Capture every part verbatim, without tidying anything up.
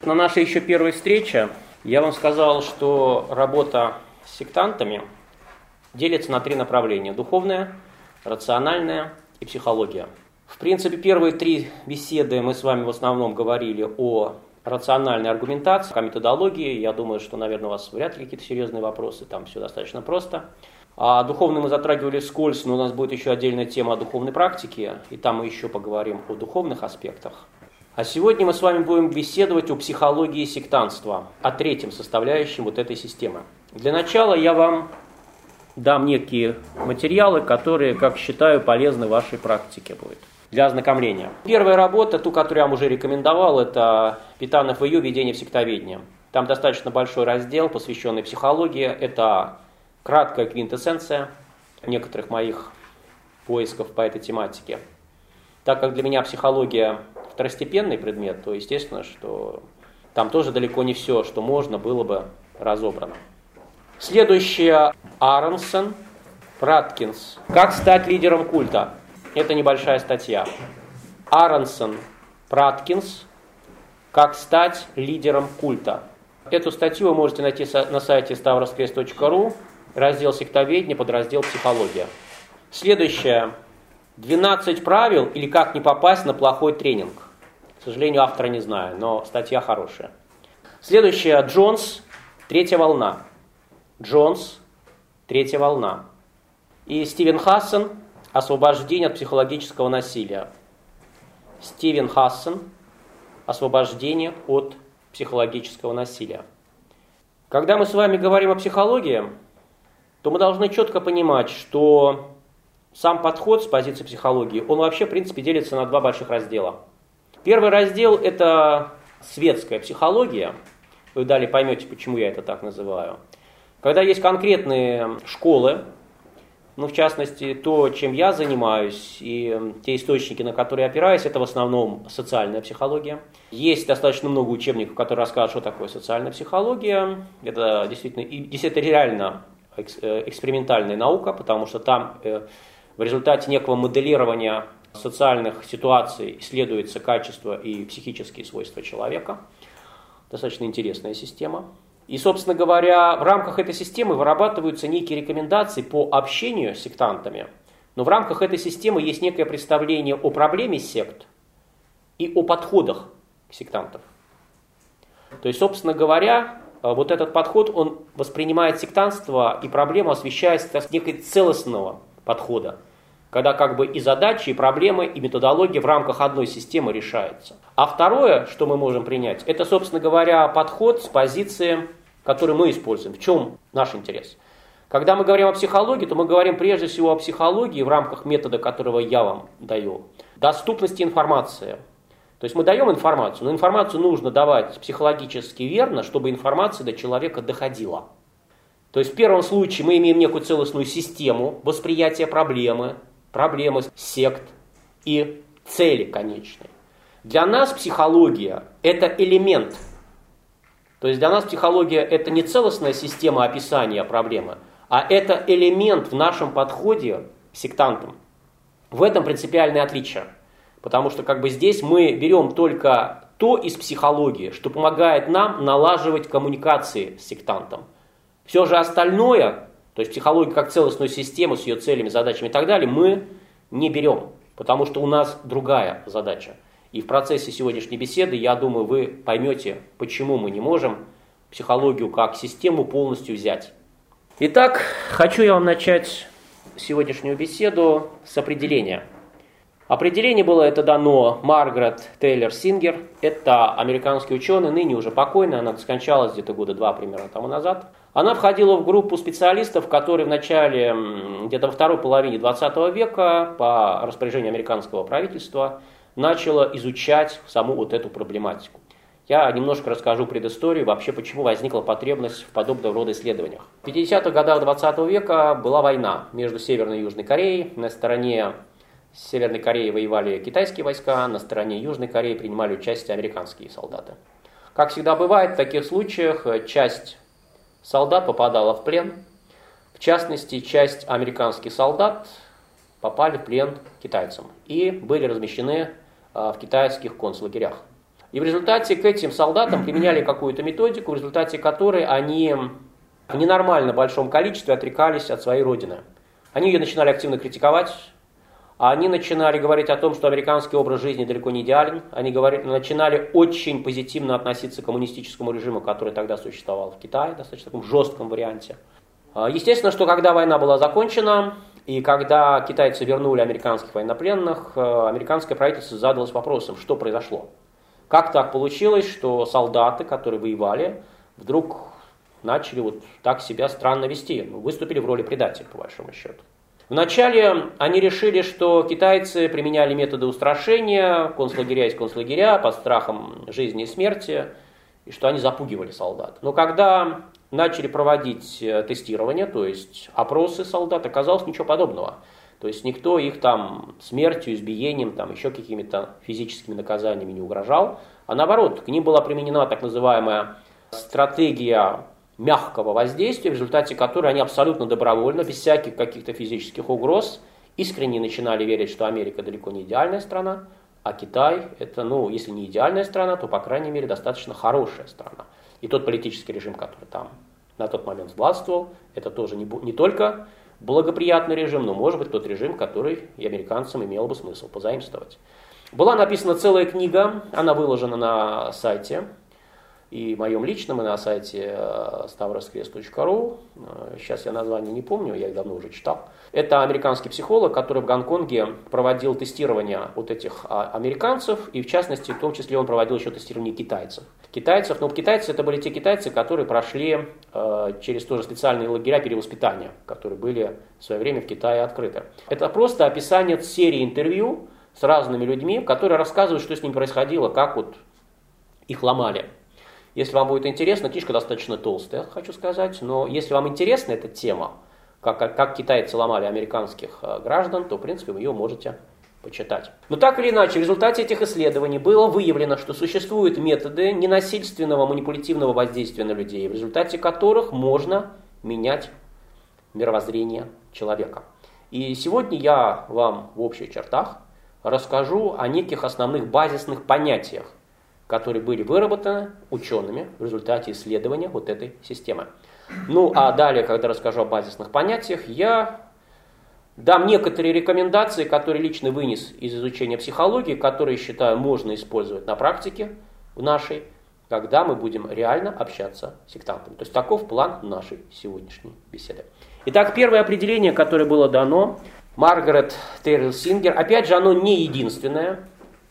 на нашей еще первой встрече я вам сказал, что работа с сектантами делится на три направления: духовная, рациональная и психология. В принципе, первые три беседы мы с вами в основном говорили о рациональной аргументации, о методологии. Я думаю, что, наверное, у вас вряд ли какие-то серьезные вопросы, там все достаточно просто. А духовный мы затрагивали вскользь, но у нас будет еще отдельная тема о духовной практике, и там мы еще поговорим о духовных аспектах. А сегодня мы с вами будем беседовать о психологии сектантства, о третьем составляющем вот этой системы. Для начала я вам дам некие материалы, которые, как считаю, полезны в вашей практике будут для ознакомления. Первая работа, ту, которую я вам уже рекомендовал, это Питанов и Ю «Введение в сектоведение». Там достаточно большой раздел, посвященный психологии. Это краткая квинтэссенция некоторых моих поисков по этой тематике. Так как для меня психология второстепенный предмет, то естественно, что там тоже далеко не все, что можно, было бы разобрано. Следующее Аронсон, Праткинс. Как стать лидером культа? Это небольшая статья. Аронсон, Праткинс. Как стать лидером культа? Эту статью вы можете найти на сайте ставроскрест точка ру, раздел «Сектоведение», подраздел «Психология». Следующее. двенадцать правил или как не попасть на плохой тренинг. К сожалению, автора не знаю, но статья хорошая. Следующее. Джонс, «Третья волна». Джонс, «Третья волна». И Стивен Хассен, «Освобождение от психологического насилия». Стивен Хассен, «Освобождение от психологического насилия». Когда мы с вами говорим о психологии, то мы должны четко понимать, что сам подход с позиции психологии, он вообще, в принципе, делится на два больших раздела. Первый раздел – это светская психология. Вы далее поймете, почему я это так называю. Когда есть конкретные школы, ну, в частности, то, чем я занимаюсь, и те источники, на которые я опираюсь, это в основном социальная психология. Есть достаточно много учебников, которые расскажут, что такое социальная психология. Это действительно, действительно реально экспериментальная наука, потому что там в результате некого моделирования социальных ситуаций исследуется качество и психические свойства человека. Достаточно интересная система. И, собственно говоря, в рамках этой системы вырабатываются некие рекомендации по общению с сектантами, но в рамках этой системы есть некое представление о проблеме сект и о подходах к сектантам. То есть, собственно говоря, вот этот подход, он воспринимает сектантство и проблему, освещаясь как некой целостного подхода, когда как бы и задачи, и проблемы, и методология в рамках одной системы решаются. А второе, что мы можем принять, это, собственно говоря, подход с позиции, который мы используем. В чем наш интерес? Когда мы говорим о психологии, то мы говорим прежде всего о психологии в рамках метода, которого я вам даю. Доступности информации. То есть мы даем информацию, но информацию нужно давать психологически верно, чтобы информация до человека доходила. То есть в первом случае мы имеем некую целостную систему восприятия проблемы, проблемы сект и цели конечной. Для нас психология – это элемент. То есть для нас психология – это не целостная система описания проблемы, а это элемент в нашем подходе к сектантам. В этом принципиальное отличие. Потому что как бы здесь мы берем только то из психологии, что помогает нам налаживать коммуникации с сектантом. Все же остальное, то есть психологию как целостную систему с ее целями, задачами и так далее, мы не берем, потому что у нас другая задача. И в процессе сегодняшней беседы, я думаю, вы поймете, почему мы не можем психологию как систему полностью взять. Итак, хочу я вам начать сегодняшнюю беседу с определения. Определение было это дано Маргарет Тейлор Сингер. Это американский ученый, ныне уже покойный, она скончалась где-то года два примерно тому назад. Она входила в группу специалистов, которые в начале, где-то во второй половине двадцатого века, по распоряжению американского правительства, начала изучать саму вот эту проблематику. Я немножко расскажу предысторию, вообще почему возникла потребность в подобного рода исследованиях. В пятидесятых годах двадцатого века была война между Северной и Южной Кореей. На стороне Северной Кореи воевали китайские войска, на стороне Южной Кореи принимали участие американские солдаты. Как всегда бывает, в таких случаях часть солдат попадала в плен. В частности, часть американских солдат попали в плен к китайцам и были размещены в китайских концлагерях. И в результате к этим солдатам применяли какую-то методику, в результате которой они в ненормально большом количестве отрекались от своей родины. Они ее начинали активно критиковать, они начинали говорить о том, что американский образ жизни далеко не идеален, они говорили, начинали очень позитивно относиться к коммунистическому режиму, который тогда существовал в Китае, в достаточно таком жестком варианте. Естественно, что когда война была закончена, и когда китайцы вернули американских военнопленных, американское правительство задалось вопросом, что произошло. Как так получилось, что солдаты, которые воевали, вдруг начали вот так себя странно вести, выступили в роли предателей, по большому счету. Вначале они решили, что китайцы применяли методы устрашения, концлагеря есть концлагеря, под страхом жизни и смерти, и что они запугивали солдат. Но когда начали проводить тестирование, то есть опросы солдат, оказалось ничего подобного. То есть никто их там смертью, избиением, там, еще какими-то физическими наказаниями не угрожал, а наоборот, к ним была применена так называемая стратегия мягкого воздействия, в результате которой они абсолютно добровольно, без всяких каких-то физических угроз, искренне начинали верить, что Америка далеко не идеальная страна, а Китай это, ну, если не идеальная страна, то, по крайней мере, достаточно хорошая страна. И тот политический режим, который там на тот момент властвовал, это тоже не, не только благоприятный режим, но, может быть, тот режим, который и американцам имело бы смысл позаимствовать. Была написана целая книга, она выложена на сайте, и моем личном, и на сайте ставроскрест точка ру. Сейчас я название не помню, я их давно уже читал. Это американский психолог, который в Гонконге проводил тестирование вот этих американцев, и в частности, в том числе он проводил еще тестирование китайцев. Китайцев, но китайцы это были те китайцы, которые прошли э, через тоже специальные лагеря перевоспитания, которые были в свое время в Китае открыты. Это просто описание серии интервью с разными людьми, которые рассказывают, что с ними происходило, как вот их ломали. Если вам будет интересно, книжка достаточно толстая, хочу сказать, но если вам интересна эта тема, как, как, как китайцы ломали американских э, граждан, то, в принципе, вы ее можете почитать. Но так или иначе, в результате этих исследований было выявлено, что существуют методы ненасильственного манипулятивного воздействия на людей, в результате которых можно менять мировоззрение человека. И сегодня я вам в общих чертах расскажу о неких основных базисных понятиях, которые были выработаны учеными в результате исследования вот этой системы. Ну а далее, когда расскажу о базисных понятиях, я дам некоторые рекомендации, которые лично вынес из изучения психологии, которые, считаю, можно использовать на практике в нашей, когда мы будем реально общаться с сектантами. То есть таков план нашей сегодняшней беседы. Итак, первое определение, которое было дано, Маргарет Террил Сингер, опять же, оно не единственное,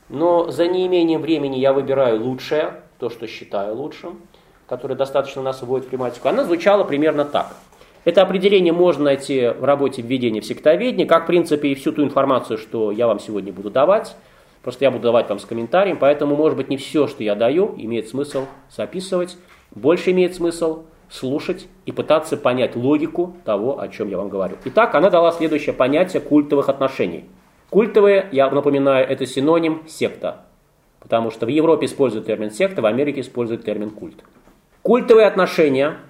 но за неимением времени я выбираю лучшее, то, что считаю лучшим, которое достаточно нас вводит в тематику. Она звучала примерно так. Это определение можно найти в работе «Введение в сектоведение», как, в принципе, и всю ту информацию, что я вам сегодня буду давать. Просто я буду давать вам с комментарием, поэтому, может быть, не все, что я даю, имеет смысл записывать. Больше имеет смысл слушать и пытаться понять логику того, о чем я вам говорю. Итак, она дала следующее понятие культовых отношений. Культовые, я напоминаю, это синоним секта, потому что в Европе используют термин секта, в Америке используют термин культ. Культовые отношения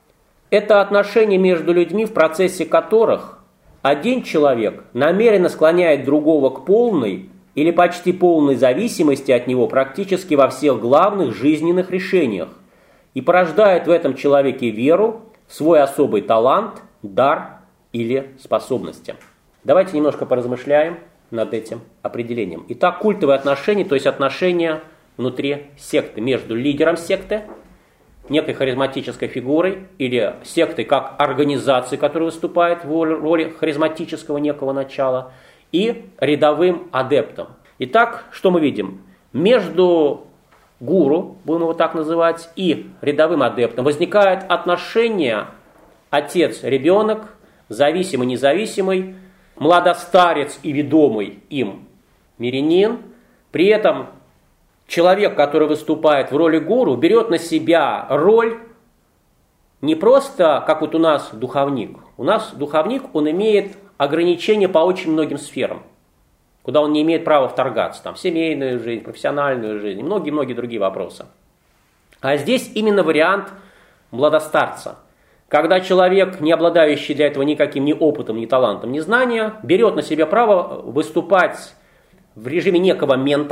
– это отношения между людьми, в процессе которых один человек намеренно склоняет другого к полной или почти полной зависимости от него практически во всех главных жизненных решениях и порождает в этом человеке веру, свой особый талант, дар или способности. Давайте немножко поразмышляем над этим определением. Итак, культовые отношения, то есть отношения внутри секты, между лидером секты, некой харизматической фигурой, или сектой как организацией, которая выступает в роли харизматического некого начала, и рядовым адептом. Итак, что мы видим? Между гуру, будем его так называть, и рядовым адептом возникает отношение отец-ребенок, зависимый-независимый, младостарец и ведомый им мирянин. При этом человек, который выступает в роли гуру, берет на себя роль не просто, как вот у нас духовник. У нас духовник, он имеет ограничения по очень многим сферам, куда он не имеет права вторгаться. Там семейную жизнь, профессиональную жизнь и многие-многие другие вопросы. А здесь именно вариант младостарца. Когда человек, не обладающий для этого никаким ни опытом, ни талантом, ни знанием, берет на себя право выступать в режиме некого ментора,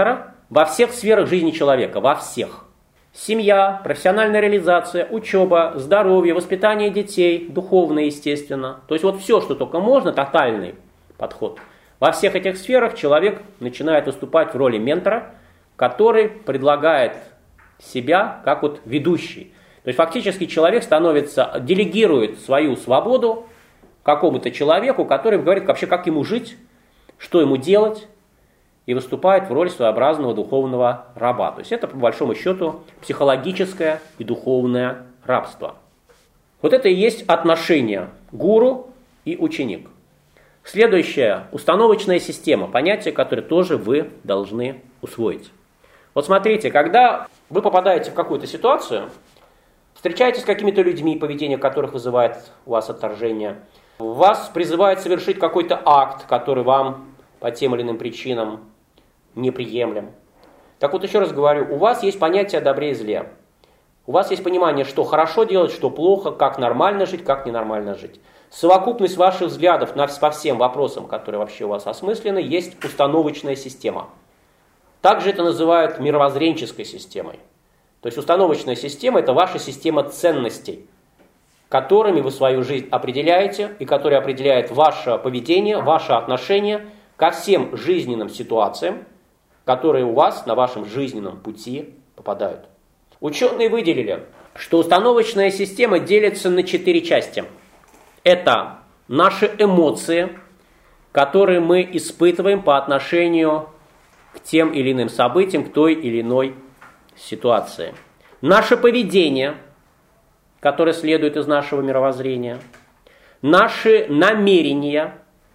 во всех сферах жизни человека, во всех. Семья, профессиональная реализация, учеба, здоровье, воспитание детей, духовное, естественно. То есть вот все, что только можно, тотальный подход. Во всех этих сферах человек начинает выступать в роли ментора, который предлагает себя как вот ведущий. То есть фактически человек становится, делегирует свою свободу какому-то человеку, который говорит вообще, как ему жить, что ему делать, и выступает в роли своеобразного духовного раба. То есть это, по большому счету, психологическое и духовное рабство. Вот это и есть отношение гуру и ученик. Следующее – установочная система, понятие, которое тоже вы должны усвоить. Вот смотрите, когда вы попадаете в какую-то ситуацию, встречаетесь с какими-то людьми, поведение которых вызывает у вас отторжение, вас призывают совершить какой-то акт, который вам по тем или иным причинам неприемлем. Так вот, еще раз говорю, у вас есть понятие о добре и зле. У вас есть понимание, что хорошо делать, что плохо, как нормально жить, как ненормально жить. Совокупность ваших взглядов по всем вопросам, которые вообще у вас осмыслены, есть установочная система. Также это называют мировоззренческой системой. То есть установочная система – это ваша система ценностей, которыми вы свою жизнь определяете и которые определяют ваше поведение, ваше отношение ко всем жизненным ситуациям, которые у вас на вашем жизненном пути попадают. Ученые выделили, что установочная система делится на четыре части. Это наши эмоции, которые мы испытываем по отношению к тем или иным событиям, к той или иной ситуации. Наше поведение, которое следует из нашего мировоззрения. Наши намерения,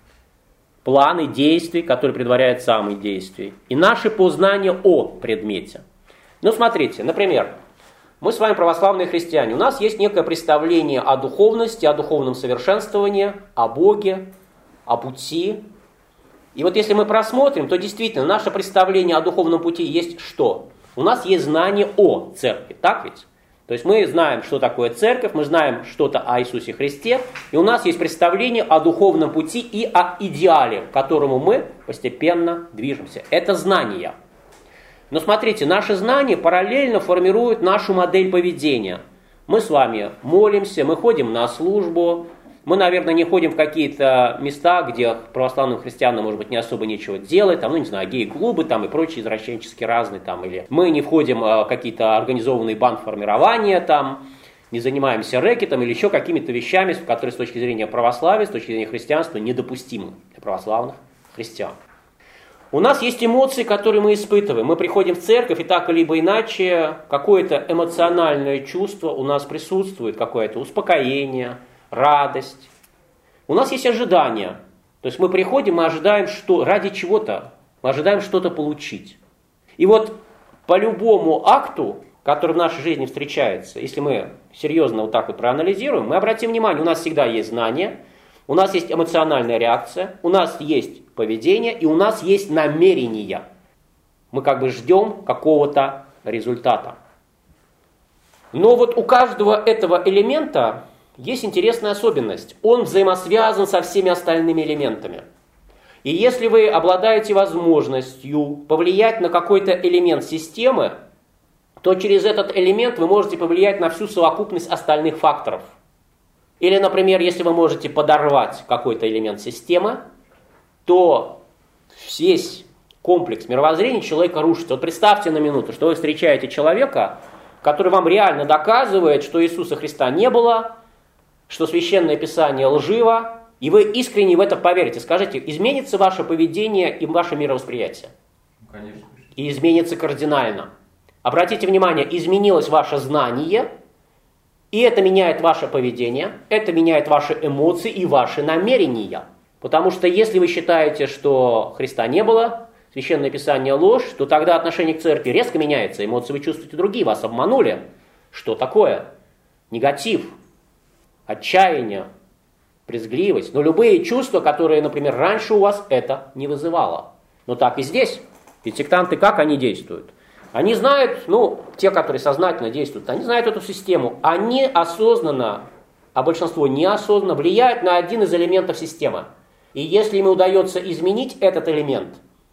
планы действий, которые предваряют самые действия. И наши познания о предмете. Ну, смотрите, например, мы с вами православные христиане. У нас есть некое представление о духовности, о духовном совершенствовании, о Боге, о пути. И вот если мы просмотрим, то действительно наше представление о духовном пути есть что? У нас есть знание о церкви, так ведь? То есть мы знаем, что такое церковь, мы знаем что-то о Иисусе Христе, и у нас есть представление о духовном пути и о идеале, к которому мы постепенно движемся. Это знания. Но смотрите, наши знания параллельно формируют нашу модель поведения. Мы с вами молимся, мы ходим на службу, мы, наверное, не ходим в какие-то места, где православным христианам, может быть, не особо нечего делать, там, ну, не знаю, гей-клубы там и прочие извращенческие разные там, или мы не входим в какие-то организованные бандформирования там, не занимаемся рэкетом или еще какими-то вещами, которые с точки зрения православия, с точки зрения христианства недопустимы для православных христиан. У нас есть эмоции, которые мы испытываем. Мы приходим в церковь, и так либо иначе какое-то эмоциональное чувство у нас присутствует, какое-то успокоение, радость. У нас есть ожидания. То есть мы приходим, мы ожидаем что, ради чего-то, мы ожидаем что-то получить. И вот по любому акту, который в нашей жизни встречается, если мы серьезно вот так вот проанализируем, мы обратим внимание, у нас всегда есть знания, у нас есть эмоциональная реакция, у нас есть поведение и у нас есть намерения. Мы как бы ждем какого-то результата. Но вот у каждого этого элемента есть интересная особенность. Он взаимосвязан со всеми остальными элементами. И если вы обладаете возможностью повлиять на какой-то элемент системы, то через этот элемент вы можете повлиять на всю совокупность остальных факторов. Или, например, если вы можете подорвать какой-то элемент системы, то весь комплекс мировоззрения человека рушится. Вот представьте на минуту, что вы встречаете человека, который вам реально доказывает, что Иисуса Христа не было, что Священное Писание лживо, и вы искренне в это поверите. Скажите, изменится ваше поведение и ваше мировосприятие? Конечно. И изменится кардинально. Обратите внимание, изменилось ваше знание, и это меняет ваше поведение, это меняет ваши эмоции и ваши намерения. Потому что если вы считаете, что Христа не было, Священное Писание ложь, то тогда отношение к церкви резко меняется, эмоции вы чувствуете другие, вас обманули. Что такое? Негатив, отчаяние, брезгливость. Но любые чувства, которые, например, раньше у вас это не вызывало. Но так и здесь. Ведь сектанты как они действуют? Они знают, ну, те, которые сознательно действуют, они знают эту систему. Они осознанно, а большинство неосознанно, влияют на один из элементов системы. И если им удается изменить этот элемент,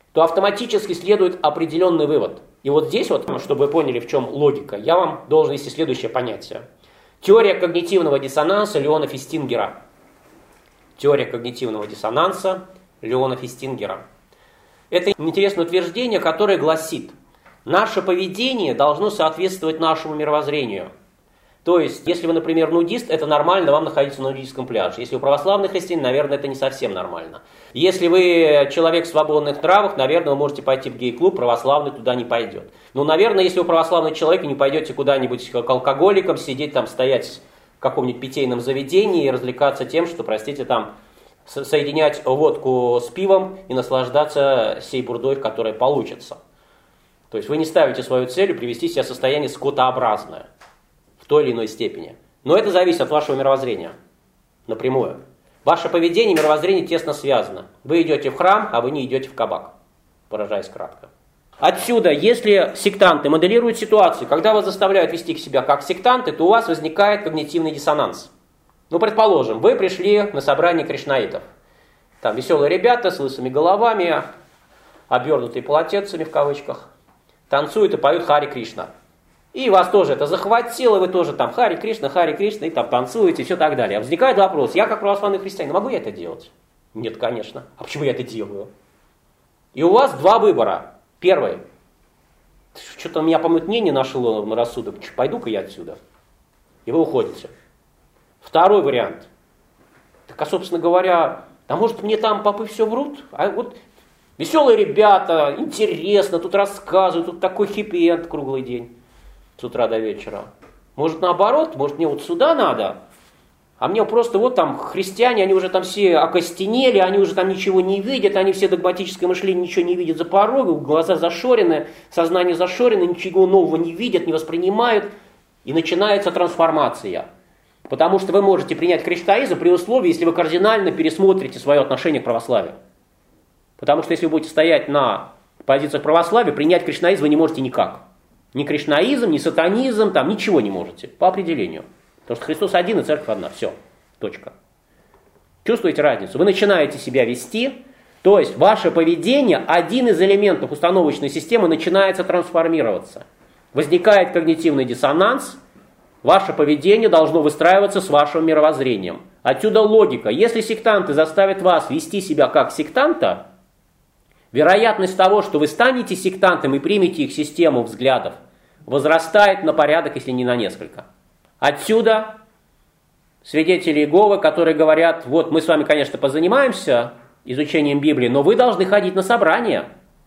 то автоматически следует определенный вывод. И вот здесь вот, чтобы вы поняли, в чем логика, я вам должен вести следующее понятие. Теория когнитивного диссонанса Леона Фестингера. Теория когнитивного диссонанса Леона Фестингера. Это интересное утверждение, которое гласит: наше поведение должно соответствовать нашему мировоззрению. То есть, если вы, например, нудист, это нормально вам находиться на нудистском пляже. Если вы православный христианин, наверное, это не совсем нормально. Если вы человек в свободных нравах, наверное, вы можете пойти в гей-клуб, православный туда не пойдет. Ну, наверное, если вы православный человек, не пойдете куда-нибудь к алкоголикам, сидеть там, стоять в каком-нибудь питейном заведении и развлекаться тем, что, простите, там, соединять водку с пивом и наслаждаться сей бурдой, которая получится. То есть вы не ставите свою целью привести себя в состояние скотообразное в той или иной степени. Но это зависит от вашего мировоззрения напрямую. Ваше поведение и мировоззрение тесно связано. Вы идете в храм, а вы не идете в кабак, выражаясь кратко. Отсюда, если сектанты моделируют ситуацию, когда вас заставляют вести себя как сектанты, то у вас возникает когнитивный диссонанс. Ну, предположим, вы пришли на собрание кришнаитов. Там веселые ребята с лысыми головами, обернутые полотенцами в кавычках, танцуют и поют Хари Кришна. И вас тоже это захватило, вы тоже там Хари Кришна, Хари Кришна, и там танцуете, и все так далее. Возникает вопрос: я как православный христианин, могу я это делать? Нет, конечно. А почему я это делаю? И у вас два выбора. Первый. Что-то у меня помутнение нашло на рассудок. Пойду-ка я отсюда. И вы уходите. Второй вариант. Так, а, собственно говоря, а может мне там попы все врут? А вот веселые ребята, интересно, тут рассказывают, тут такой хиппи-энд круглый день. С утра до вечера. Может наоборот, может мне вот сюда надо, а мне просто вот там христиане, они уже там все окостенели, они уже там ничего не видят, они все догматическое мышление ничего не видят за порогом, глаза зашорены, сознание зашорено, ничего нового не видят, не воспринимают, и начинается трансформация. Потому что вы можете принять кришнаизм при условии, если вы кардинально пересмотрите свое отношение к православию. Потому что если вы будете стоять на позициях православия, принять кришнаизм вы не можете никак. Ни кришнаизм, ни сатанизм, там ничего не можете, по определению. Потому что Христос один и церковь одна, все, точка. Чувствуете разницу? Вы начинаете себя вести, то есть ваше поведение, один из элементов установочной системы начинается трансформироваться. Возникает когнитивный диссонанс, ваше поведение должно выстраиваться с вашим мировоззрением. Отсюда логика. Если сектанты заставят вас вести себя как сектанта, вероятность того, что вы станете сектантом и примете их систему взглядов, возрастает на порядок, если не на несколько. Отсюда свидетели Иеговы, которые говорят: вот мы с вами, конечно, позанимаемся изучением Библии, но вы должны ходить на собрания.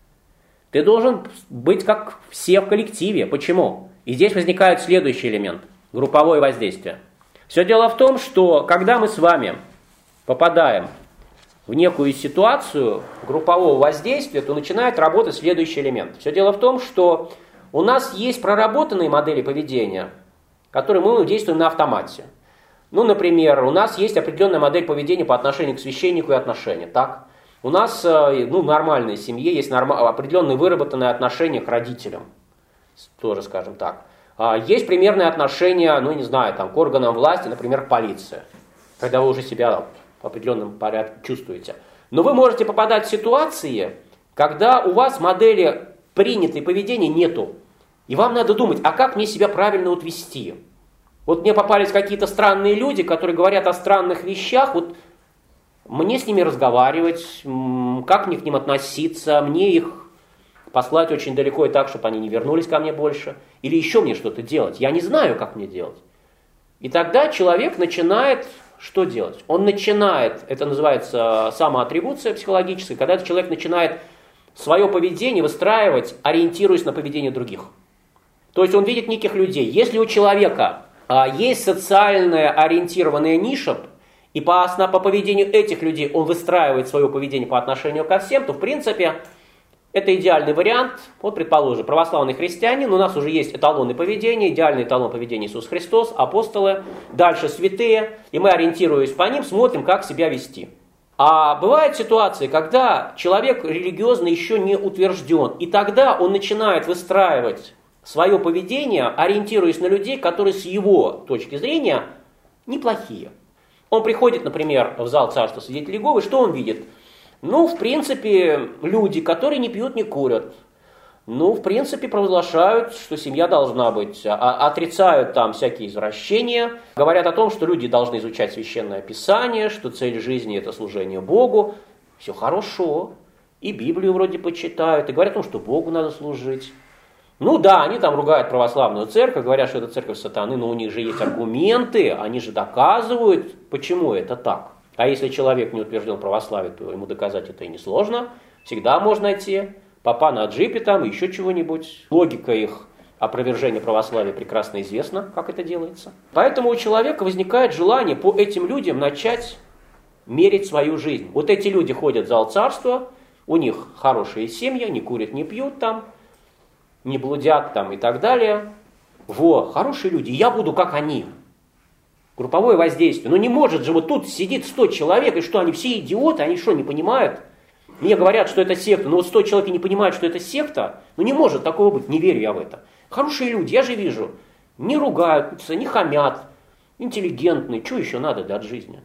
Ты должен быть как все в коллективе. Почему? И здесь возникает следующий элемент – групповое воздействие. Все дело в том, что когда мы с вами попадаем в некую ситуацию группового воздействия, то начинает работать следующий элемент. Все дело в том, что у нас есть проработанные модели поведения, которые мы действуем на автомате. Ну, например, у нас есть определенная модель поведения по отношению к священнику и отношения. Так? У нас ну, в нормальной семье есть норм... определенные выработанные отношения к родителям. Тоже, скажем так. Есть примерные отношения, ну, не знаю, там, к органам власти, например, к полиции. Когда вы уже себя в определенном порядке чувствуете. Но вы можете попадать в ситуации, когда у вас модели принятой поведения нету. И вам надо думать, а как мне себя правильно вот вести? Вот мне попались какие-то странные люди, которые говорят о странных вещах, вот мне с ними разговаривать, как мне к ним относиться, мне их послать очень далеко и так, чтобы они не вернулись ко мне больше, или еще мне что-то делать. Я не знаю, как мне делать. И тогда человек начинает что делать? Он начинает, это называется самоатрибуция психологическая, когда человек начинает свое поведение выстраивать, ориентируясь на поведение других. То есть он видит неких людей. Если у человека а, есть социально ориентированная ниша, и по, по поведению этих людей он выстраивает свое поведение по отношению ко всем, то в принципе это идеальный вариант. Вот, предположим, православный христианин, у нас уже есть эталоны поведения, идеальный эталон поведения Иисус Христос, апостолы, дальше святые, и мы, ориентируясь по ним, смотрим, как себя вести. А бывают ситуации, когда человек религиозно еще не утвержден, и тогда он начинает выстраивать свое поведение, ориентируясь на людей, которые с его точки зрения неплохие. Он приходит, например, в зал Царства Свидетелей Иеговы, что он видит? Ну, в принципе, люди, которые не пьют, не курят, ну, в принципе, провозглашают, что семья должна быть, а, отрицают там всякие извращения, говорят о том, что люди должны изучать Священное Писание, что цель жизни – это служение Богу. Все хорошо. И Библию вроде почитают, и говорят о том, что Богу надо служить. Ну да, они там ругают православную церковь, говорят, что это церковь сатаны, но у них же есть аргументы, они же доказывают, почему это так. А если человек не утвержден в православии, то ему доказать это и несложно. Всегда можно найти попа на джипе там, еще чего-нибудь. Логика их опровержения православия прекрасно известна, как это делается. Поэтому у человека возникает желание по этим людям начать мерить свою жизнь. Вот эти люди ходят в зал царства, у них хорошие семьи, не курят, не пьют там, не блудят там и так далее. Во, хорошие люди, я буду как они. Групповое воздействие. Но не может же вот тут сидит сто человек, и что, они все идиоты, они что, не понимают? Мне говорят, что это секта, но вот сто человек не понимают, что это секта. Ну не может такого быть, не верю я в это. Хорошие люди, я же вижу, не ругаются, не хамят, интеллигентные, что еще надо да, от жизни?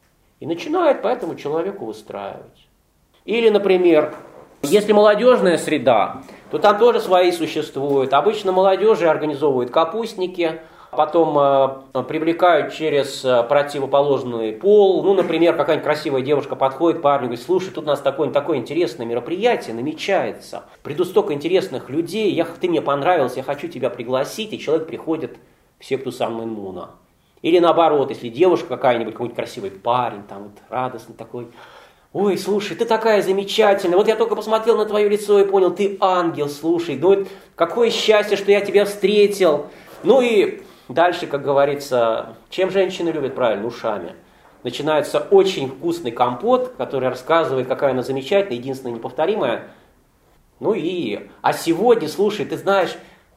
И начинает поэтому человеку выстраивать. Или, например, если молодежная среда, то там тоже свои существуют. Обычно молодежи организовывают капустники, потом э, привлекают через э, противоположный пол. Ну, например, какая-нибудь красивая девушка подходит к парню и говорит: слушай, тут у нас такое, такое интересное мероприятие намечается. Придут столько интересных людей, я, ты мне понравился, я хочу тебя пригласить. И человек приходит в секту Сан-Мун-Муна. Или наоборот, если девушка какая-нибудь, какой-нибудь красивый парень, там вот радостный такой: ой, слушай, ты такая замечательная, вот я только посмотрел на твое лицо и понял, ты ангел, слушай, ну вот какое счастье, что я тебя встретил. Ну и дальше, как говорится, чем женщины любят, правильно, ушами. Начинается очень вкусный компот, который рассказывает, какая она замечательная, единственная, неповторимая. Ну и, а сегодня, слушай, ты знаешь,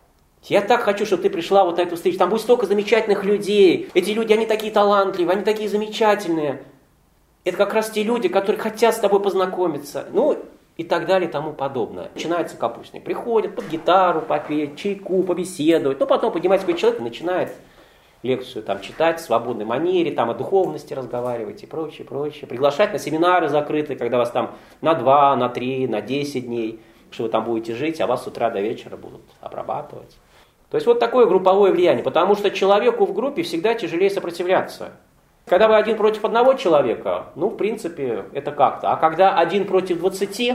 я так хочу, чтобы ты пришла вот на эту встречу, там будет столько замечательных людей, эти люди, они такие талантливые, они такие замечательные. Это как раз те люди, которые хотят с тобой познакомиться, ну и так далее и тому подобное. Начинается капустник, приходит под гитару попеть, чайку, побеседовать, но потом поднимается какой-то человек и начинает лекцию там читать в свободной манере, там о духовности разговаривать и прочее, прочее. Приглашать на семинары закрытые, когда вас там на два, на три, на десять дней, что вы там будете жить, а вас с утра до вечера будут обрабатывать. То есть вот такое групповое влияние, потому что человеку в группе всегда тяжелее сопротивляться. Когда вы один против одного человека, ну, в принципе, это как-то. А когда один против двадцати,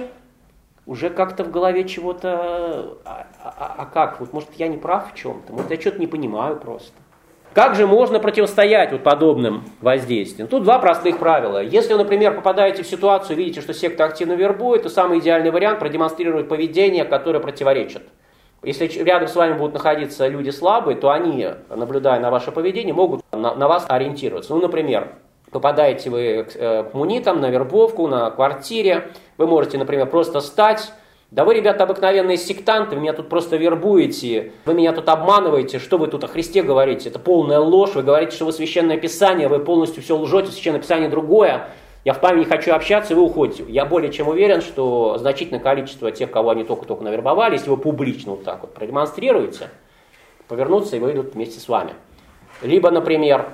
уже как-то в голове чего-то... А, а, а как? Вот, может, я не прав в чем-то? Может, я что-то не понимаю просто. Как же можно противостоять вот подобным воздействиям? Тут два простых правила. Если вы, например, попадаете в ситуацию, видите, что секта активно вербует, то самый идеальный вариант – продемонстрировать поведение, которое противоречит. Если рядом с вами будут находиться люди слабые, то они, наблюдая на ваше поведение, могут на, на вас ориентироваться. Ну, например, попадаете вы к, э, к мунитам, на вербовку, на квартире, вы можете, например, просто стать: да вы, ребята, обыкновенные сектанты, вы меня тут просто вербуете, вы меня тут обманываете, что вы тут о Христе говорите, это полная ложь, вы говорите, что вы Священное Писание, вы полностью все лжете, Священное Писание другое. Я в памяти не хочу общаться, и вы уходите. Я более чем уверен, что значительное количество тех, кого они только-только навербовали, если вы публично вот так вот продемонстрируете, повернутся и выйдут вместе с вами. Либо, например,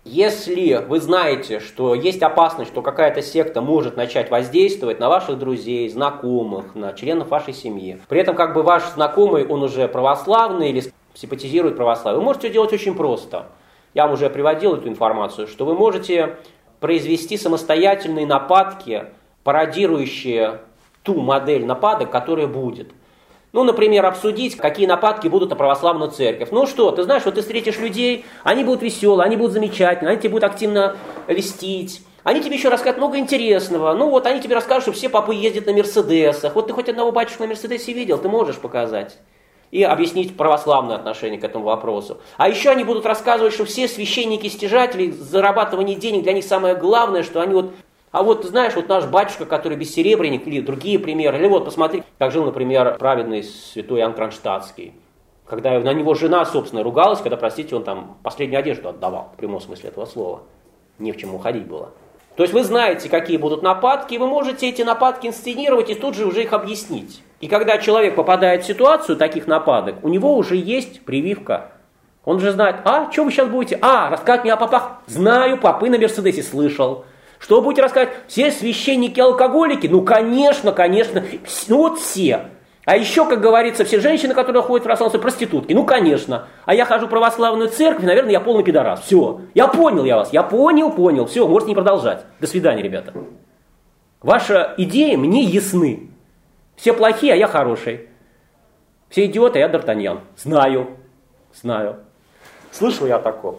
если вы знаете, что есть опасность, что какая-то секта может начать воздействовать на ваших друзей, знакомых, на членов вашей семьи, при этом как бы ваш знакомый, он уже православный или симпатизирует православию, вы можете делать очень просто. Я вам уже приводил эту информацию, что вы можете произвести самостоятельные нападки, пародирующие ту модель нападок, которая будет. Ну, например, обсудить, какие нападки будут на православную церковь. Ну что, ты знаешь, вот ты встретишь людей, они будут веселые, они будут замечательные, они тебе будут активно льстить, они тебе еще расскажут много интересного. Ну вот, они тебе расскажут, что все попы ездят на мерседесах. Вот ты хоть одного батюшку на мерседесе видел, ты можешь показать. И объяснить православное отношение к этому вопросу. А еще они будут рассказывать, что все священники-стяжатели, зарабатывание денег для них самое главное, что они вот... А вот, знаешь, вот наш батюшка, который бессеребренник, или другие примеры, или вот посмотри, как жил, например, праведный святой Иоанн Кронштадтский. Когда на него жена, собственно, ругалась, когда, простите, он там последнюю одежду отдавал, в прямом смысле этого слова. Не в чем уходить было. То есть вы знаете, какие будут нападки, и вы можете эти нападки инсценировать и тут же уже их объяснить. И когда человек попадает в ситуацию таких нападок, у него уже есть прививка. Он уже знает: а, что вы сейчас будете? А, рассказать мне о попах? Знаю, попы на Мерседесе слышал. Что вы будете рассказывать? Все священники алкоголики? Ну, конечно, конечно. Ну, вот все. А еще, как говорится, все женщины, которые ходят в православную, проститутки. Ну, конечно. А я хожу в православную церковь, наверное, я полный пидорас. Все. Я понял я вас. Я понял, понял. Все, можете не продолжать. До свидания, ребята. Ваши идеи мне ясны. Все плохие, а я хороший. Все идиоты, а я Д'Артаньян. Знаю. Знаю. Слышал я о таком.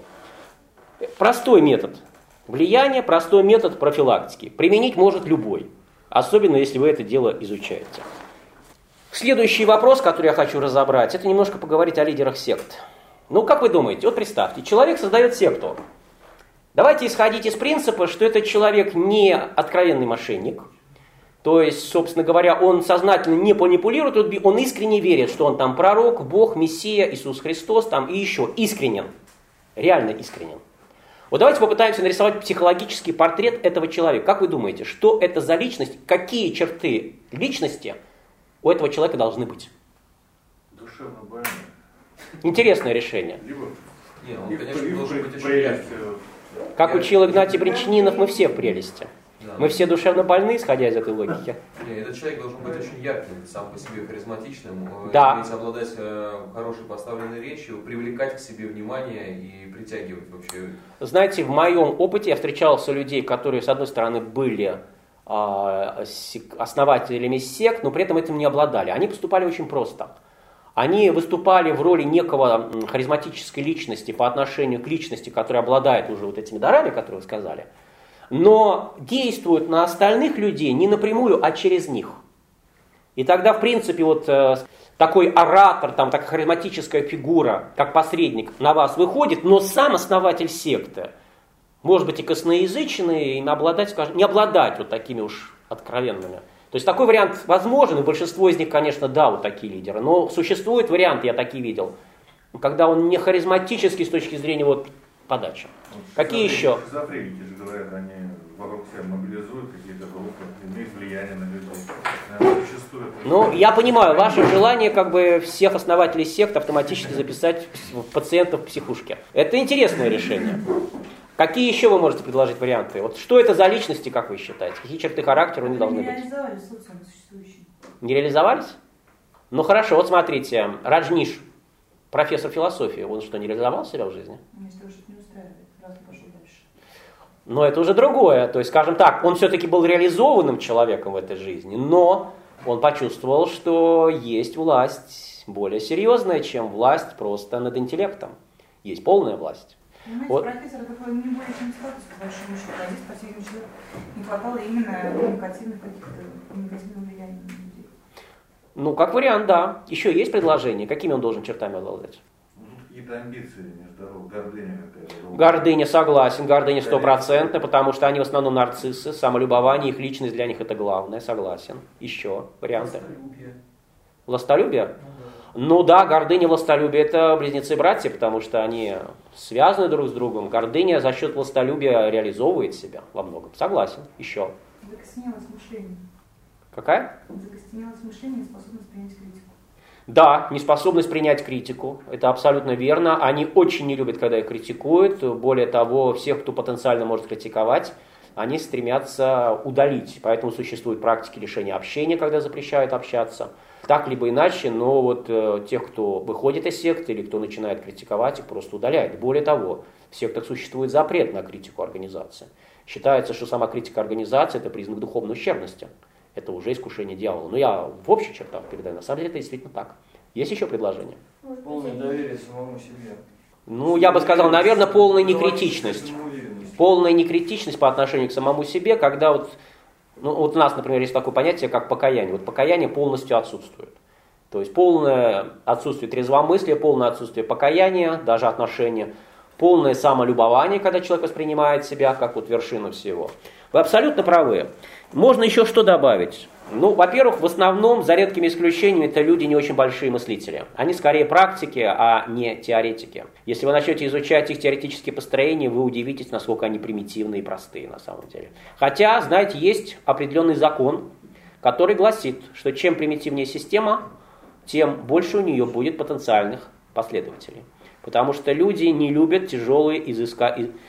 Простой метод влияния, простой метод профилактики. Применить может любой. Особенно, если вы это дело изучаете. Следующий вопрос, который я хочу разобрать, это немножко поговорить о лидерах сект. Ну, как вы думаете, вот представьте, человек создает секту. Давайте исходить из принципа, что этот человек не откровенный мошенник. То есть, собственно говоря, он сознательно не манипулирует, он искренне верит, что он там пророк, Бог, Мессия, Иисус Христос, там и еще искренен, реально искренен. Вот давайте попытаемся нарисовать психологический портрет этого человека. Как вы думаете, что это за личность, какие черты личности у этого человека должны быть? Душевно больной. Интересное решение. Либо, Не, он, и конечно, в- должен и быть в- очень прелесть, ярким. Как Я- учил Игнатий Бринчанинов, мы все в прелести. Да. Мы все душевно больны, исходя из этой логики. Не, этот человек должен быть очень ярким, сам по себе харизматичным, э, Да. уметь обладать э, хорошей поставленной речью, привлекать к себе внимание и притягивать вообще. Знаете, в моем опыте я встречался людей, которые, с одной стороны, были а, сек- основателями сект, но при этом этим не обладали. Они поступали очень просто. Они выступали в роли некого м, харизматической личности по отношению к личности, которая обладает уже вот этими дарами, которые вы сказали, но действуют на остальных людей не напрямую, а через них. И тогда, в принципе, вот э, такой оратор, там, такая харизматическая фигура, как посредник, на вас выходит, но сам основатель секты, может быть, и косноязычный, и обладать, скажем, не обладать вот такими уж откровенными. То есть такой вариант возможен, и большинство из них, конечно, да, вот такие лидеры. Но существует вариант, я такие видел, когда он не харизматический с точки зрения вот подачи. Вот Какие шизофреники- еще? Шизофреники же говорят, они вокруг себя мобилизуют какие-то группы, имеют влияние на людей. Наверное, существует. Ну, я понимаю, ваше желание как бы всех основателей сект автоматически записать в пациентов в психушке. Это интересное решение. Какие еще вы можете предложить варианты? Вот что это за личности, как вы считаете? Какие черты характера у них должны не быть? реализовали в социуме существующем. Не реализовались? Ну хорошо, вот смотрите, Раджниш, профессор философии, он что, не реализовал себя в жизни? Если того что-то не устраивает, раз и пошел дальше. Но это уже другое. То есть, скажем так, он все-таки был реализованным человеком в этой жизни, но он почувствовал, что есть власть более серьезная, чем власть просто над интеллектом. Есть полная власть. Понимаете, Вот. профессор это не более чем статус, по большому счету. А здесь, по всей видимости, не хватало именно коммуникативных каких-то коммуникативного влияния на людей. Ну, как вариант, да. Еще есть предложение, какими он должен чертами обладать? Ну, тут какие-то амбиции нездоровые, гордыня какая-то. Гордыня, согласен, гордыня стопроцентная, потому что они в основном нарциссы, самолюбование, их личность для них это главное, согласен. Еще варианты. Властолюбие. Властолюбие? Ну да. Ну да, гордыня, властолюбие это близнецы-братья, потому что они связаны друг с другом. Гордыня за счет властолюбия реализовывает себя во многом. Согласен. Еще. Закостенелость мышления. Какая? Закостенелость мышления и способность принять критику. Да, неспособность принять критику, это абсолютно верно. Они очень не любят, когда их критикуют. Более того, всех, кто потенциально может критиковать, они стремятся удалить. Поэтому существуют практики лишения общения, когда запрещают общаться. Так либо иначе, но вот э, тех, кто выходит из секты или кто начинает критиковать, их просто удаляют. Более того, в сектах существует запрет на критику организации. Считается, что сама критика организации – это признак духовной ущербности. Это уже искушение дьявола. Но я в общих чертах передаю. На самом деле это действительно так. Есть еще предложения? Полное доверие самому себе. Ну, я бы сказал, наверное, полная некритичность. Самоуверенность. Полная некритичность по отношению к самому себе, когда вот, ну, вот у нас, например, есть такое понятие, как покаяние. Вот покаяние полностью отсутствует. То есть полное отсутствие трезвомыслия, полное отсутствие покаяния, даже отношения, полное самолюбование, когда человек воспринимает себя как вот вершину всего. Вы абсолютно правы. Можно еще что добавить? Ну, во-первых, в основном, за редкими исключениями, это люди не очень большие мыслители. Они скорее практики, а не теоретики. Если вы начнете изучать их теоретические построения, вы удивитесь, насколько они примитивные и простые на самом деле. Хотя, знаете, есть определенный закон, который гласит, что чем примитивнее система, тем больше у нее будет потенциальных последователей. Потому что люди не любят тяжелые изыска...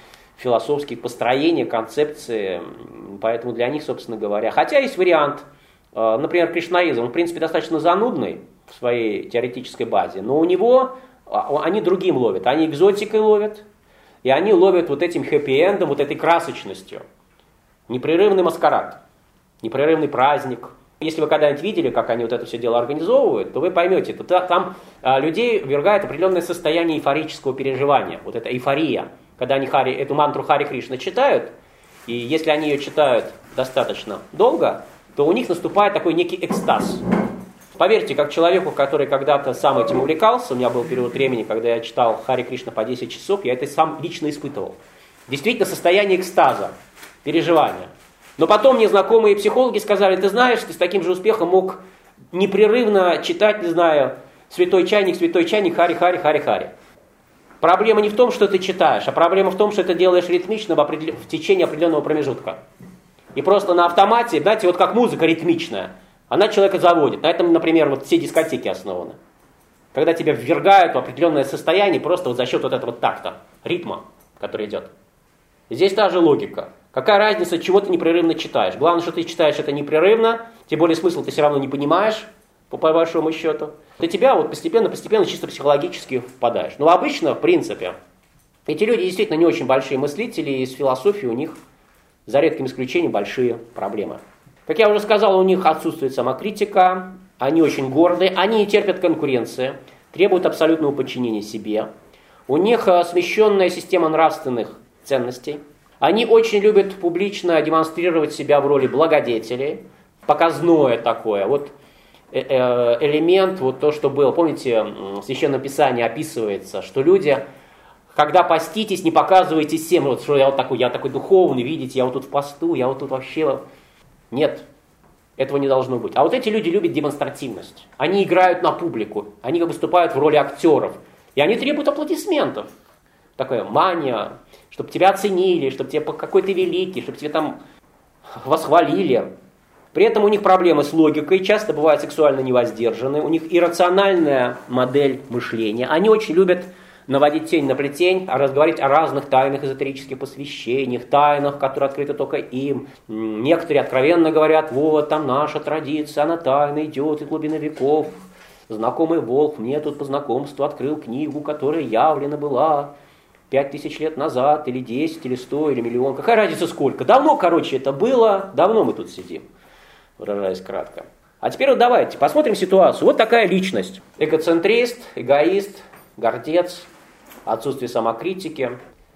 философские построения, концепции, поэтому для них, собственно говоря, хотя есть вариант, например, кришнаизм, он, в принципе, достаточно занудный в своей теоретической базе, но у него, они другим ловят, они экзотикой ловят, и они ловят вот этим хэппи-эндом, вот этой красочностью. Непрерывный маскарад, непрерывный праздник. Если вы когда-нибудь видели, как они вот это все дело организовывают, то вы поймете, что там людей ввергает определенное состояние эйфорического переживания, вот эта эйфория. Когда они Хари, эту мантру Хари Кришна читают, и если они ее читают достаточно долго, то у них наступает такой некий экстаз. Поверьте, как человеку, который когда-то сам этим увлекался, у меня был период времени, когда я читал Хари Кришна по десять часов, я это сам лично испытывал. Действительно, состояние экстаза, переживания. Но потом мне знакомые психологи сказали, ты знаешь, ты с таким же успехом мог непрерывно читать, не знаю, святой чайник, святой чайник, Хари, Хари, Хари, Хари. Проблема не в том, что ты читаешь, а проблема в том, что ты делаешь ритмично в, определен... в течение определенного промежутка. И просто на автомате, знаете, вот как музыка ритмичная, она человека заводит. На этом, например, вот все дискотеки основаны. Когда тебя ввергают в определенное состояние просто вот за счет вот этого вот такта, ритма, который идет. И здесь та же логика. Какая разница, чего ты непрерывно читаешь? Главное, что ты читаешь это непрерывно, тем более смысл ты все равно не понимаешь, по большому счету. Для тебя вот постепенно-постепенно чисто психологически впадаешь. Но обычно, в принципе, эти люди действительно не очень большие мыслители, и с философией у них, за редким исключением, большие проблемы. Как я уже сказал, у них отсутствует самокритика, они очень горды, они не терпят конкуренции, требуют абсолютного подчинения себе. У них смещенная система нравственных ценностей. Они очень любят публично демонстрировать себя в роли благодетелей, показное такое. Вот элемент, вот то, что было, помните, в Священном Писании описывается, что люди, когда поститесь, не показывайте всем, вот, что я вот такой, я такой духовный, видите, я вот тут в посту, я вот тут вообще... Нет, этого не должно быть. А вот эти люди любят демонстративность. Они играют на публику, они выступают в роли актеров, и они требуют аплодисментов. Такая мания, чтобы тебя оценили, чтобы тебе какой ты великий, чтобы тебя там восхвалили. При этом у них проблемы с логикой, часто бывают сексуально невоздержаны, у них иррациональная модель мышления. Они очень любят наводить тень на плетень, разговаривать о разных тайных эзотерических посвящениях, тайнах, которые открыты только им. Некоторые откровенно говорят, вот там наша традиция, она тайна идет из глубины веков. Знакомый волк мне тут по знакомству открыл книгу, которая явлена была пять тысяч лет назад, или десять, или сто, или миллион. Какая разница сколько? Давно, короче, это было, давно мы тут сидим, выражаясь кратко. А теперь вот давайте посмотрим ситуацию. Вот такая личность. Эгоцентрист, эгоист, гордец, отсутствие самокритики.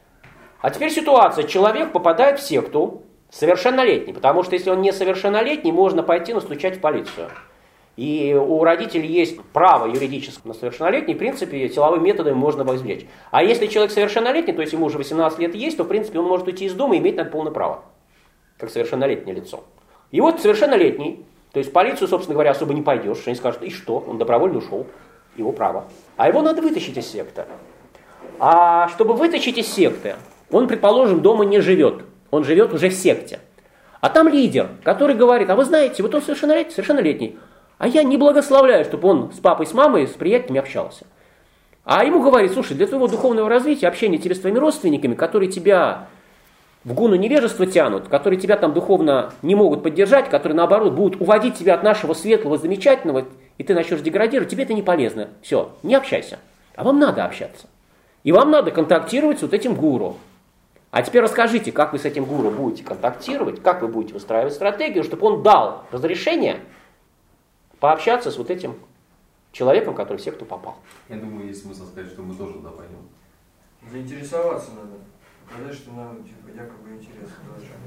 А теперь ситуация. Человек попадает в секту совершеннолетний, потому что если он несовершеннолетний, можно пойти настучать в полицию. И у родителей есть право юридическое на совершеннолетний, в принципе, силовыми методами можно его извлечь. А если человек совершеннолетний, то есть ему уже восемнадцать лет есть, то, в принципе, он может уйти из дома и иметь на это полное право, как совершеннолетнее лицо. И вот совершеннолетний, то есть в полицию, собственно говоря, особо не пойдешь, они скажут, и что, он добровольно ушел, его право. А его надо вытащить из секты. А чтобы вытащить из секты, он, предположим, дома не живет, он живет уже в секте. А там лидер, который говорит, а вы знаете, вот он совершеннолетний, совершеннолетний, а я не благословляю, чтобы он с папой, с мамой, с приятелями общался. А ему говорит, слушай, для твоего духовного развития, общения тебе с твоими родственниками, которые тебя в гуну невежества тянут, которые тебя там духовно не могут поддержать, которые, наоборот, будут уводить тебя от нашего светлого, замечательного, и ты начнешь деградировать, тебе это не полезно. Все, не общайся. А вам надо общаться. И вам надо контактировать с вот этим гуру. А теперь расскажите, как вы с этим гуру будете контактировать, как вы будете выстраивать стратегию, чтобы он дал разрешение пообщаться с вот этим человеком, который в секту попал. Я думаю, есть смысл сказать, что мы тоже туда пойдем. Заинтересоваться надо. Показать, что нам типа, якобы интересно.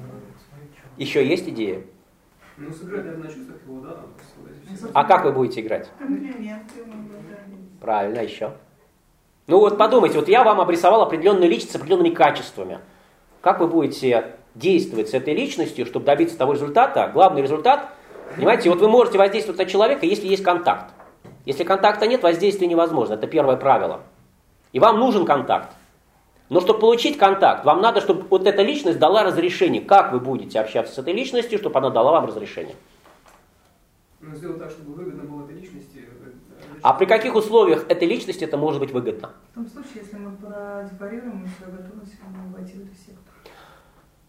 Еще есть идеи? Ну, сыграть, наверное, на чувствах его, да. А как вы будете играть? Комплименты. Правильно, еще. Ну вот подумайте, вот я вам обрисовал определенную личность с определенными качествами. Как вы будете действовать с этой личностью, чтобы добиться того результата? Главный результат, понимаете, вот вы можете воздействовать на человека, если есть контакт. Если контакта нет, воздействие невозможно. Это первое правило. И вам нужен контакт. Но чтобы получить контакт, вам надо, чтобы вот эта личность дала разрешение. Как вы будете общаться с этой личностью, чтобы она дала вам разрешение? Ну, сделать так, чтобы выгодно было этой личности. А при каких условиях этой личности это может быть выгодно? В том случае, если мы продекларируем свою готовность войти в эту секту.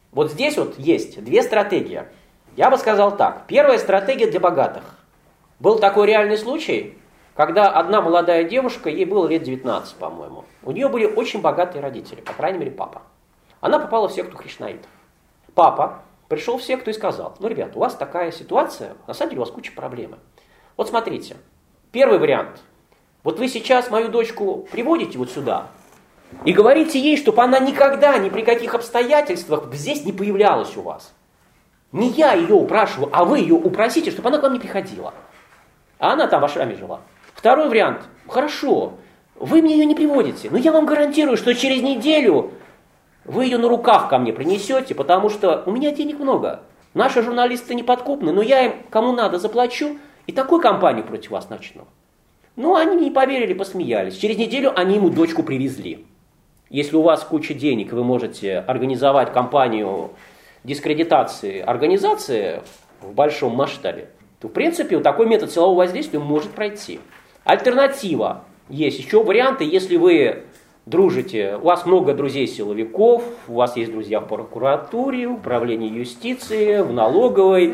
Вот здесь вот есть две стратегии. Я бы сказал так. Первая стратегия для богатых. Был такой реальный случай, когда одна молодая девушка, ей было лет девятнадцать, по-моему. У нее были очень богатые родители, по крайней мере, папа. Она попала в секту кришнаитов. Папа пришел в секту и сказал: ну, ребят, у вас такая ситуация, на самом деле у вас куча проблем. Вот смотрите, первый вариант. Вот вы сейчас мою дочку приводите вот сюда и говорите ей, чтобы она никогда, ни при каких обстоятельствах здесь не появлялась у вас. Не я ее упрашиваю, а вы ее упросите, чтобы она к вам не приходила. А она там в ашраме жила. Второй вариант. Хорошо, вы мне ее не приводите, но я вам гарантирую, что через неделю вы ее на руках ко мне принесете, потому что у меня денег много. Наши журналисты неподкупны, но я им кому надо заплачу и такую кампанию против вас начну. Ну, они не поверили, посмеялись. Через неделю они ему дочку привезли. Если у вас куча денег, вы можете организовать кампанию дискредитации организации в большом масштабе, то, в принципе, вот такой метод силового воздействия может пройти. Альтернатива. Есть еще варианты, если вы дружите, у вас много друзей-силовиков, у вас есть друзья в прокуратуре, в управлении юстиции, в налоговой.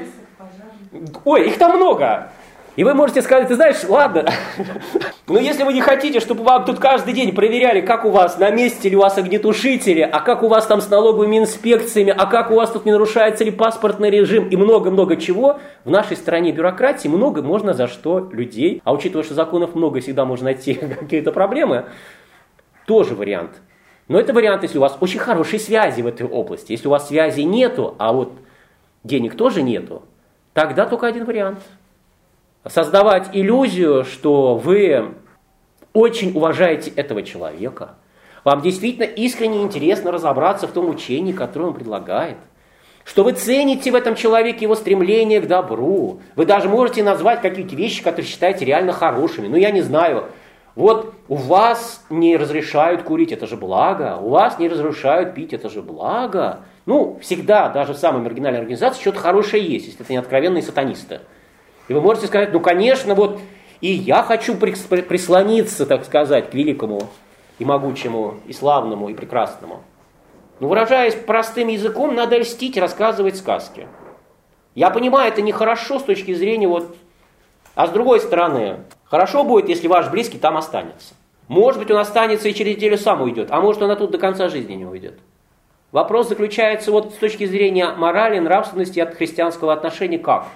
Ой, их там много. И вы можете сказать: ты знаешь, ладно, но если вы не хотите, чтобы вам тут каждый день проверяли, как у вас на месте ли у вас огнетушители, а как у вас там с налоговыми инспекциями, а как у вас тут не нарушается ли паспортный режим и много-много чего, в нашей стране бюрократии много можно за что людей, а учитывая, что законов много, всегда можно найти какие-то проблемы, тоже вариант. Но это вариант, если у вас очень хорошие связи в этой области. Если у вас связей нету, а вот денег тоже нету, тогда только один вариант. Создавать иллюзию, что вы очень уважаете этого человека. Вам действительно искренне интересно разобраться в том учении, которое он предлагает. Что вы цените в этом человеке его стремление к добру. Вы даже можете назвать какие-то вещи, которые считаете реально хорошими. Ну, я не знаю. Вот у вас не разрешают курить, это же благо. У вас не разрешают пить, это же благо. Ну, всегда, даже в самой маргинальной организации, что-то хорошее есть, если это не откровенные сатанисты. И вы можете сказать: ну, конечно, вот и я хочу прислониться, так сказать, к великому и могучему, и славному, и прекрасному. Но, выражаясь простым языком, надо льстить, рассказывать сказки. Я понимаю, это нехорошо с точки зрения вот... А с другой стороны, хорошо будет, если ваш близкий там останется. Может быть, он останется и через неделю сам уйдет, а может, он оттуда до конца жизни не уйдет. Вопрос заключается вот с точки зрения морали, нравственности, от христианского отношения как?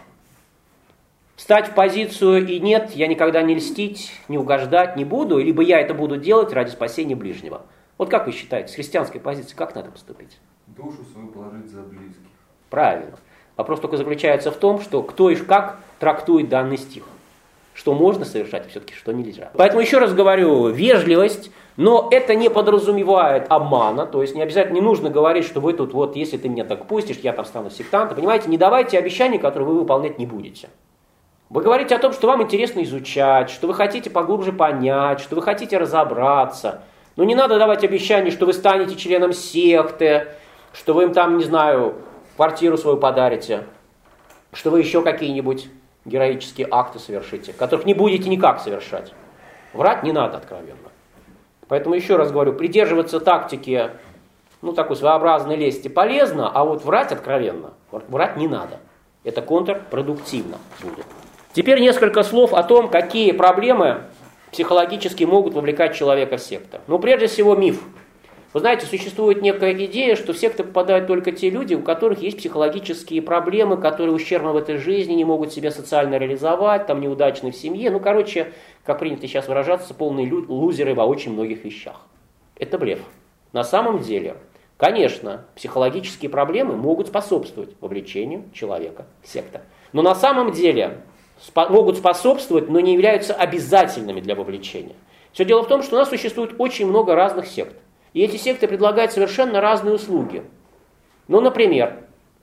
Встать в позицию и нет, я никогда не льстить, не угождать не буду, либо я это буду делать ради спасения ближнего. Вот как вы считаете, с христианской позиции как надо поступить? Душу свою положить за близких. Правильно. Вопрос только заключается в том, что кто и как трактует данный стих. Что можно совершать, а все-таки что нельзя. Поэтому еще раз говорю, вежливость, но это не подразумевает обмана, то есть не обязательно не нужно говорить, что вы тут вот, если ты меня так пустишь, я там стану сектантом. Понимаете, не давайте обещаний, которые вы выполнять не будете. Вы говорите о том, что вам интересно изучать, что вы хотите поглубже понять, что вы хотите разобраться. Но не надо давать обещаний, что вы станете членом секты, что вы им там, не знаю, квартиру свою подарите, что вы еще какие-нибудь героические акты совершите, которых не будете никак совершать. Врать не надо откровенно. Поэтому еще раз говорю, придерживаться тактики, ну, такой своеобразной лести полезно, а вот врать откровенно, врать не надо. Это контрпродуктивно будет. Теперь несколько слов о том, какие проблемы психологически могут вовлекать человека в секту. Ну, прежде всего, миф. Вы знаете, существует некая идея, что в секты попадают только те люди, у которых есть психологические проблемы, которые ущербны в этой жизни, не могут себя социально реализовать, там неудачны в семье. Ну, короче, как принято сейчас выражаться, полные лузеры во очень многих вещах. Это блеф. На самом деле, конечно, психологические проблемы могут способствовать вовлечению человека в секту. Но на самом деле могут способствовать, но не являются обязательными для вовлечения. Все дело в том, что у нас существует очень много разных сект. И эти секты предлагают совершенно разные услуги. Ну, например,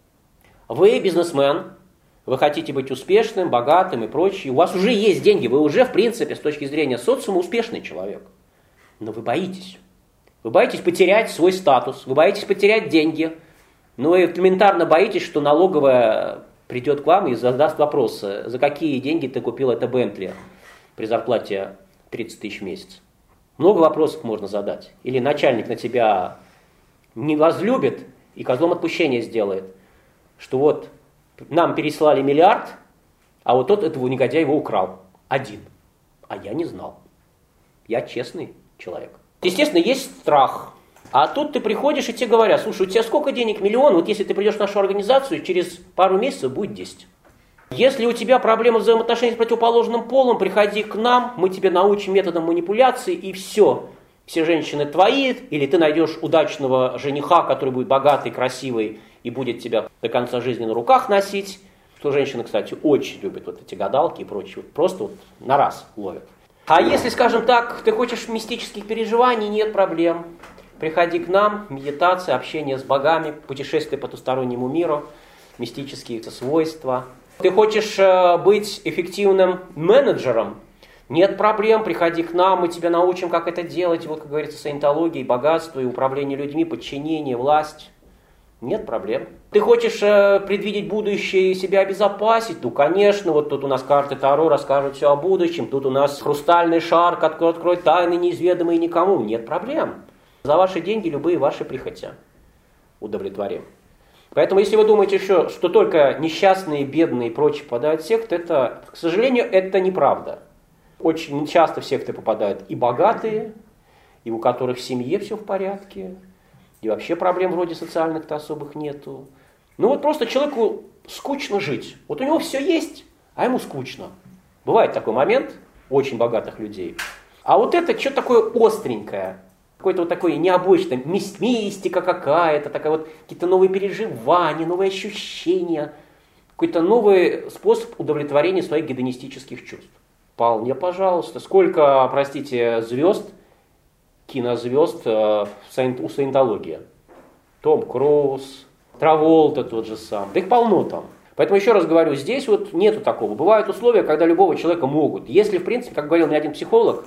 вы бизнесмен, вы хотите быть успешным, богатым и прочее, у вас уже есть деньги, вы уже, в принципе, с точки зрения социума успешный человек. Но вы боитесь. Вы боитесь потерять свой статус, вы боитесь потерять деньги, но вы элементарно боитесь, что налоговая придет к вам и задаст вопрос: за какие деньги ты купил это Бентли при зарплате тридцать тысяч в месяц. Много вопросов можно задать. Или начальник на тебя не возлюбит и козлом отпущения сделает. Что вот нам переслали миллиард, а вот тот этого негодяя его украл. Один. А я не знал. Я честный человек. Естественно, есть страх. А тут ты приходишь, и тебе говорят: слушай, у тебя сколько денег? Миллион. Вот если ты придешь в нашу организацию, через пару месяцев будет десять. Если у тебя проблемы взаимоотношений с противоположным полом, приходи к нам, мы тебе научим методам манипуляции, и все. Все женщины твои, или ты найдешь удачного жениха, который будет богатый, красивый, и будет тебя до конца жизни на руках носить. Что женщины, кстати, очень любят вот эти гадалки и прочее. Просто вот на раз ловят. А если, скажем так, ты хочешь мистических переживаний, нет проблем. Приходи к нам, медитация, общение с богами, путешествие по потустороннему миру, мистические свойства. Ты хочешь э, быть эффективным менеджером? Нет проблем, приходи к нам, мы тебя научим, как это делать. Вот, как говорится, саентология, богатство, и управление людьми, подчинение, власть. Нет проблем. Ты хочешь э, предвидеть будущее и себя обезопасить? Ну, конечно, вот тут у нас карты Таро расскажут все о будущем, тут у нас хрустальный шар, который откроет тайны, неизведомые никому. Нет проблем. За ваши деньги любые ваши прихоти удовлетворим. Поэтому, если вы думаете еще, что только несчастные, бедные и прочие попадают в секты, это, к сожалению, это неправда. Очень часто в секты попадают и богатые, и у которых в семье все в порядке, и вообще проблем вроде социальных-то особых нету. Ну вот просто человеку скучно жить. Вот у него все есть, а ему скучно. Бывает такой момент у очень богатых людей. А вот это что-то такое остренькое. Какое-то вот такое необычное, мистика какая-то, такая вот какие-то новые переживания, новые ощущения, какой-то новый способ удовлетворения своих гедонистических чувств. Вполне, пожалуйста. Сколько, простите, звезд, кинозвезд э, у саентологии? Том Круз, Траволта тот же сам. Да их полно там. Поэтому еще раз говорю, здесь вот нету такого. Бывают условия, когда любого человека могут. Если, в принципе, как говорил мне один психолог,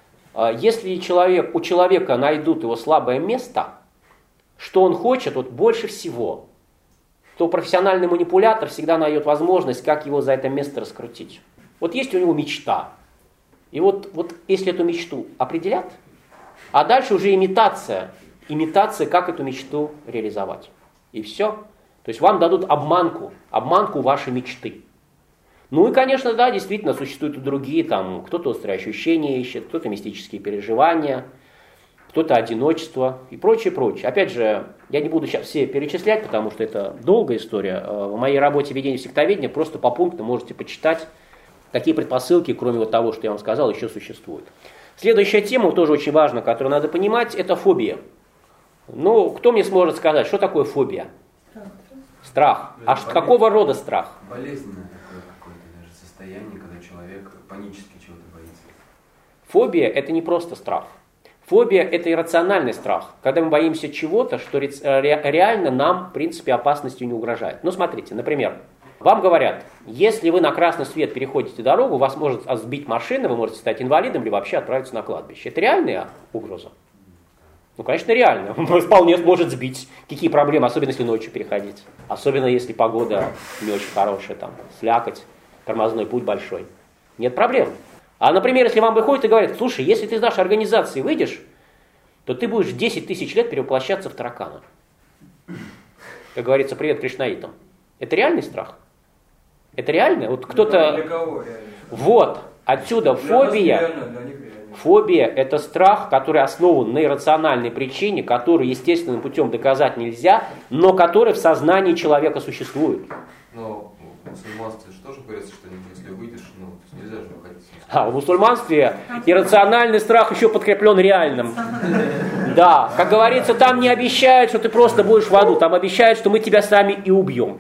если человек, у человека найдут его слабое место, что он хочет, вот больше всего, то профессиональный манипулятор всегда найдет возможность, как его за это место раскрутить. Вот есть у него мечта. И вот, вот если эту мечту определят, а дальше уже имитация, имитация, как эту мечту реализовать. И все. То есть вам дадут обманку, обманку вашей мечты. Ну и, конечно, да, действительно, существуют и другие, там, кто-то острые ощущения ищет, кто-то мистические переживания, кто-то одиночество и прочее, прочее. Опять же, я не буду сейчас все перечислять, потому что это долгая история. В моей работе «Ведение сектоведения» просто по пунктам можете почитать, какие предпосылки, кроме вот того, что я вам сказал, еще существуют. Следующая тема, тоже очень важная, которую надо понимать, это фобия. Ну, кто мне сможет сказать, что такое фобия? Страх. А ш- какого рода страх? Болезненное такое какое-то даже состояние, когда человек панически чего-то боится. Фобия – это не просто страх. Фобия – это иррациональный страх, когда мы боимся чего-то, что ре- реально нам, в принципе, опасностью не угрожает. Ну, смотрите, например, вам говорят, если вы на красный свет переходите дорогу, вас может сбить машина, вы можете стать инвалидом или вообще отправиться на кладбище. Это реальная угроза? Ну, конечно, реально. Вполне может сбить. Какие проблемы, особенно если ночью переходить. Особенно если погода не очень хорошая, там, слякоть, тормозной путь большой. Нет проблем. А, например, если вам выходит и говорят, слушай, если ты из нашей организации выйдешь, то ты будешь десять тысяч лет перевоплощаться в таракана. Как говорится, привет кришнаитам. Это реальный страх? Это реально? Вот кто-то... Для кого реально? Вот, отсюда Для фобия. нас реально, для них реально. Фобия – это страх, который основан на иррациональной причине, который естественным путем доказать нельзя, но который в сознании человека существует. Но в мусульманстве же тоже говорится, что если выйдешь, ну, нельзя же выходить. А в мусульманстве иррациональный страх еще подкреплен реальным. Да, как говорится, там не обещают, что ты просто будешь в аду, там обещают, что мы тебя сами и убьем.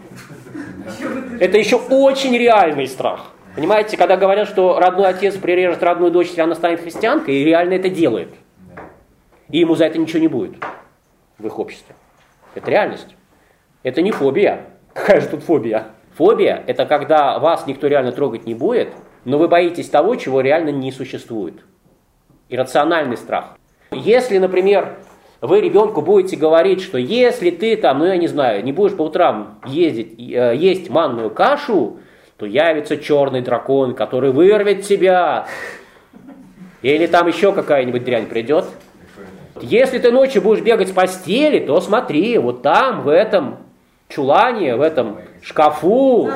Это еще очень реальный страх. Понимаете, когда говорят, что родной отец прирежет родную дочь, если она станет христианкой, и реально это делает. И ему за это ничего не будет в их обществе. Это реальность. Это не фобия. Какая же тут фобия? Фобия – это когда вас никто реально трогать не будет, но вы боитесь того, чего реально не существует. Иррациональный страх. Если, например, вы ребенку будете говорить, что если ты там, ну я не знаю, не будешь по утрам ездить, э, есть манную кашу, то явится черный дракон, который вырвет тебя. Или там еще какая-нибудь дрянь придет. Если ты ночью будешь бегать с постели, то смотри, вот там, в этом чулане, в этом шкафу.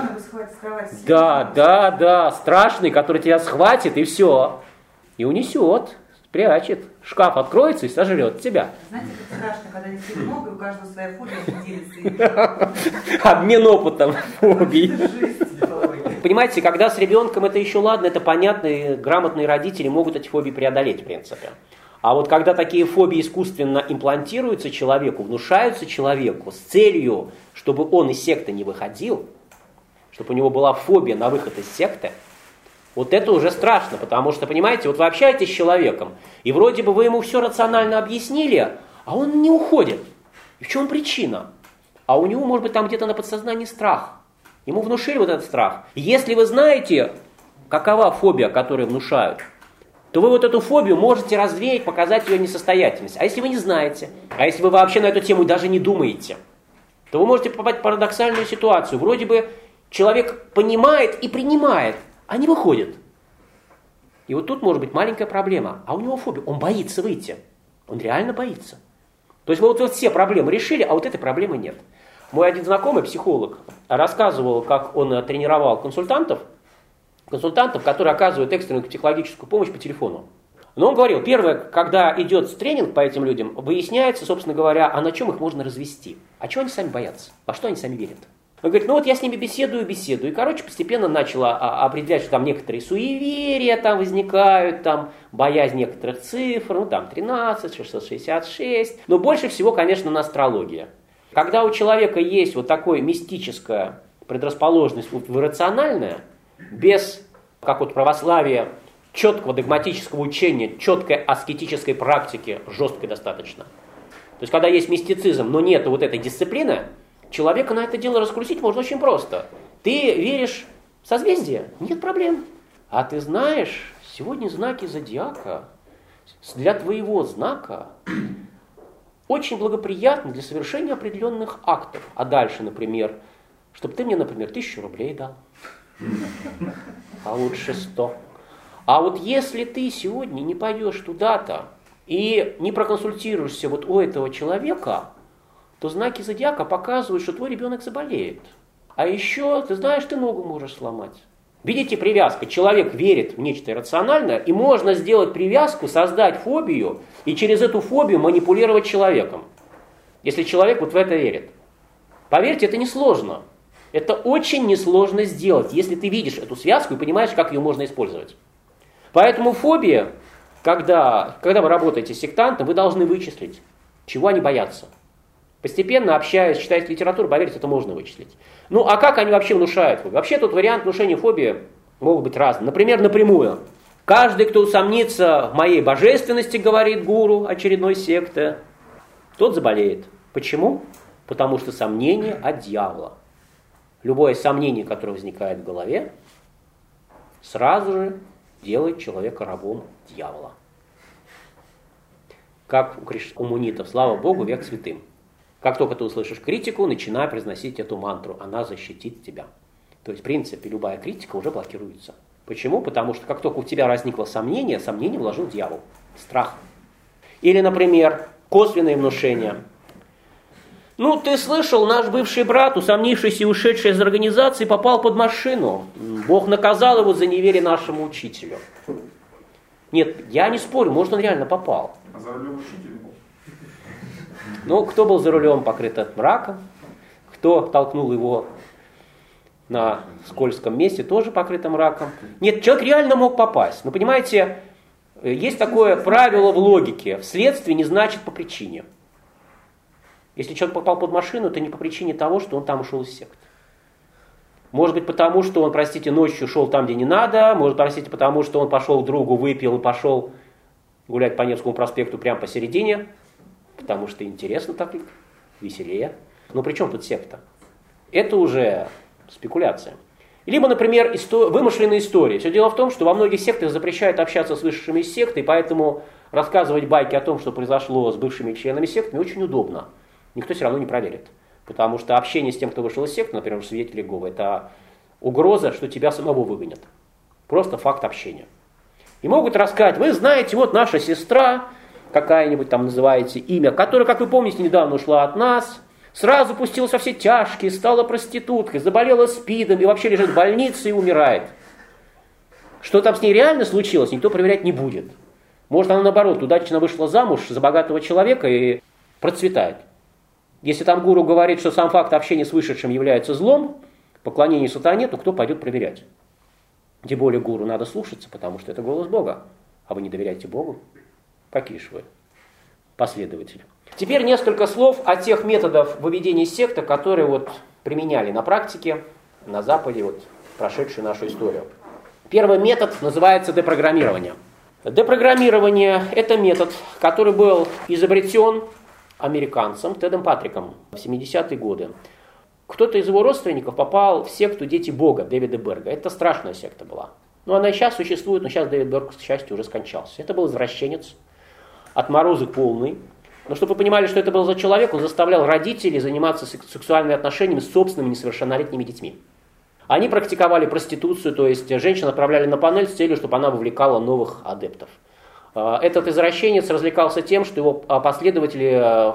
Да, да, да, страшный, который тебя схватит и все. И унесет, спрячет. Шкаф откроется и сожрет тебя. Знаете, как страшно, когда детей много, и у каждого своя фобия делится. Обмен опытом фобий. Понимаете, когда с ребенком это еще ладно, это понятно, и грамотные родители могут эти фобии преодолеть, в принципе. А вот когда такие фобии искусственно имплантируются человеку, внушаются человеку с целью, чтобы он из секты не выходил, чтобы у него была фобия на выход из секты, вот это уже страшно, потому что, понимаете, вот вы общаетесь с человеком, и вроде бы вы ему все рационально объяснили, а он не уходит. И в чем причина? А у него, может быть, там где-то на подсознании страх. Ему внушили вот этот страх. Если вы знаете, какова фобия, которую внушают, то вы вот эту фобию можете развеять, показать ее несостоятельность. А если вы не знаете, а если вы вообще на эту тему даже не думаете, то вы можете попасть в парадоксальную ситуацию. Вроде бы человек понимает и принимает, а не выходит. И вот тут может быть маленькая проблема. А у него фобия, он боится выйти. Он реально боится. То есть мы вот, вот все проблемы решили, а вот этой проблемы нет. Мой один знакомый, психолог, рассказывал, как он тренировал консультантов, консультантов, которые оказывают экстренную психологическую помощь по телефону. Но он говорил, первое, когда идет тренинг по этим людям, выясняется, собственно говоря, а на чем их можно развести. А чего они сами боятся? Во что они сами верят? Он говорит, ну вот я с ними беседую, беседую. И, короче, постепенно начала определять, что там некоторые суеверия там возникают, там боязнь некоторых цифр, ну там тринадцать, шестьсот шестьдесят шесть. Но больше всего, конечно, на астрология. Когда у человека есть вот такое мистическая предрасположенность в иррациональное, без, как вот православие, четкого догматического учения, четкой аскетической практики, жесткой достаточно. То есть, когда есть мистицизм, но нет вот этой дисциплины, человека на это дело раскрутить можно очень просто. Ты веришь в созвездие? Нет проблем. А ты знаешь, сегодня знаки зодиака для твоего знака очень благоприятны для совершения определенных актов. А дальше, например, чтобы ты мне, например, тысячу рублей дал. А лучше сто. А вот если ты сегодня не пойдешь туда-то и не проконсультируешься вот у этого человека, то знаки зодиака показывают, что твой ребенок заболеет. А еще, ты знаешь, ты ногу можешь сломать. Видите, привязка. Человек верит в нечто иррациональное, и можно сделать привязку, создать фобию, и через эту фобию манипулировать человеком. Если человек вот в это верит. Поверьте, это несложно. Это очень несложно сделать, если ты видишь эту связку и понимаешь, как ее можно использовать. Поэтому фобия, когда, когда вы работаете с сектантом, вы должны вычислить, чего они боятся. Постепенно, общаясь, читая литературу, поверьте, это можно вычислить. Ну, а как они вообще внушают фобию? Вообще, тут вариант внушения фобии могут быть разные. Например, напрямую. Каждый, кто усомнится в моей божественности, говорит гуру очередной секты, тот заболеет. Почему? Потому что сомнение от дьявола. Любое сомнение, которое возникает в голове, сразу же делает человека рабом дьявола. Как у коммунитов, слава Богу, век святым. Как только ты услышишь критику, начинай произносить эту мантру, она защитит тебя. То есть, в принципе, любая критика уже блокируется. Почему? Потому что как только у тебя возникло сомнение, сомнение вложил дьявол. Страх. Или, например, косвенные внушения. Ну, ты слышал, наш бывший брат, усомнившийся и ушедший из организации, попал под машину. Бог наказал его за неверие нашему учителю. Нет, я не спорю, может, он реально попал. А за рулем учитель был? Ну, кто был за рулем, покрыт от мрака, кто толкнул его на скользком месте, тоже покрытым мраком. Нет, человек реально мог попасть. Но, понимаете, есть такое правило в логике. Вследствие не значит по причине. Если человек попал под машину, то не по причине того, что он там ушел из секты. Может быть, потому что он, простите, ночью шел там, где не надо. Может, простите, потому что он пошел к другу, выпил и пошел гулять по Невскому проспекту прямо посередине. Потому что интересно так, веселее. Но при чем тут секта? Это уже спекуляция. Либо, например, исто... вымышленные истории. Все дело в том, что во многих сектах запрещают общаться с вышедшими из секты, и поэтому рассказывать байки о том, что произошло с бывшими членами секты, не очень удобно. Никто все равно не проверит. Потому что общение с тем, кто вышел из секты, например, свидетель Иеговы, это угроза, что тебя самого выгонят. Просто факт общения. И могут рассказать, вы знаете, вот наша сестра, какая-нибудь там называете имя, которая, как вы помните, недавно ушла от нас, сразу пустилась во все тяжкие, стала проституткой, заболела СПИДом и вообще лежит в больнице и умирает. Что там с ней реально случилось, никто проверять не будет. Может, она, наоборот, удачно вышла замуж за богатого человека и процветает. Если там гуру говорит, что сам факт общения с вышедшим является злом, поклонение сатане, то кто пойдет проверять? Тем более гуру надо слушаться, потому что это голос Бога. А вы не доверяете Богу? Какие же вы последователи? Теперь несколько слов о тех методах выведения секты, которые вот применяли на практике, на Западе, вот, прошедшую нашу историю. Первый метод называется депрограммирование. Депрограммирование – это метод, который был изобретен американцем Тедом Патриком в семидесятые годы. Кто-то из его родственников попал в секту «Дети Бога» Дэвида Берга. Это страшная секта была. Ну, она и сейчас существует, но сейчас Дэвид Берг, к счастью, уже скончался. Это был извращенец, отморозок полный. Но чтобы вы понимали, что это был за человек, он заставлял родителей заниматься сексуальными отношениями с собственными несовершеннолетними детьми. Они практиковали проституцию, то есть женщин отправляли на панель с целью, чтобы она вовлекала новых адептов. Этот извращенец развлекался тем, что его последователи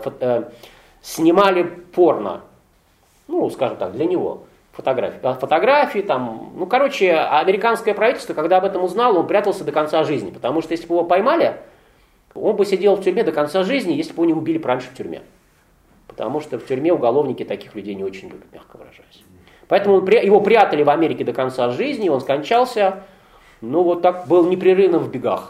снимали порно. Ну, скажем так, для него. Фотографии. Фотографии там, ну, короче, американское правительство, когда об этом узнало, он прятался до конца жизни. Потому что если бы его поймали, он бы сидел в тюрьме до конца жизни, если бы его не убили раньше в тюрьме. Потому что в тюрьме уголовники таких людей не очень любят, мягко выражаясь. Поэтому его прятали в Америке до конца жизни, он скончался, ну, вот так был непрерывно в бегах.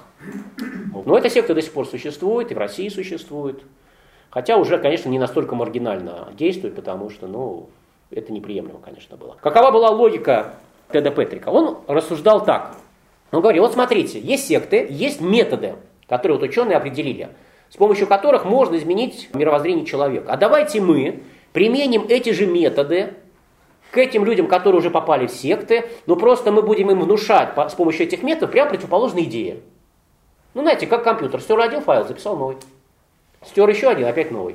Но эта секта до сих пор существует, и в России существует. Хотя уже, конечно, не настолько маргинально действует, потому что, ну, это неприемлемо, конечно, было. Какова была логика Теда Патрика? Он рассуждал так. Он говорил, вот смотрите, есть секты, есть методы, которые вот ученые определили, с помощью которых можно изменить мировоззрение человека. А давайте мы применим эти же методы к этим людям, которые уже попали в секты, но просто мы будем им внушать с помощью этих методов прямо противоположные идеи. Ну, знаете, как компьютер. Стер один файл, записал новый. Стер еще один, опять новый.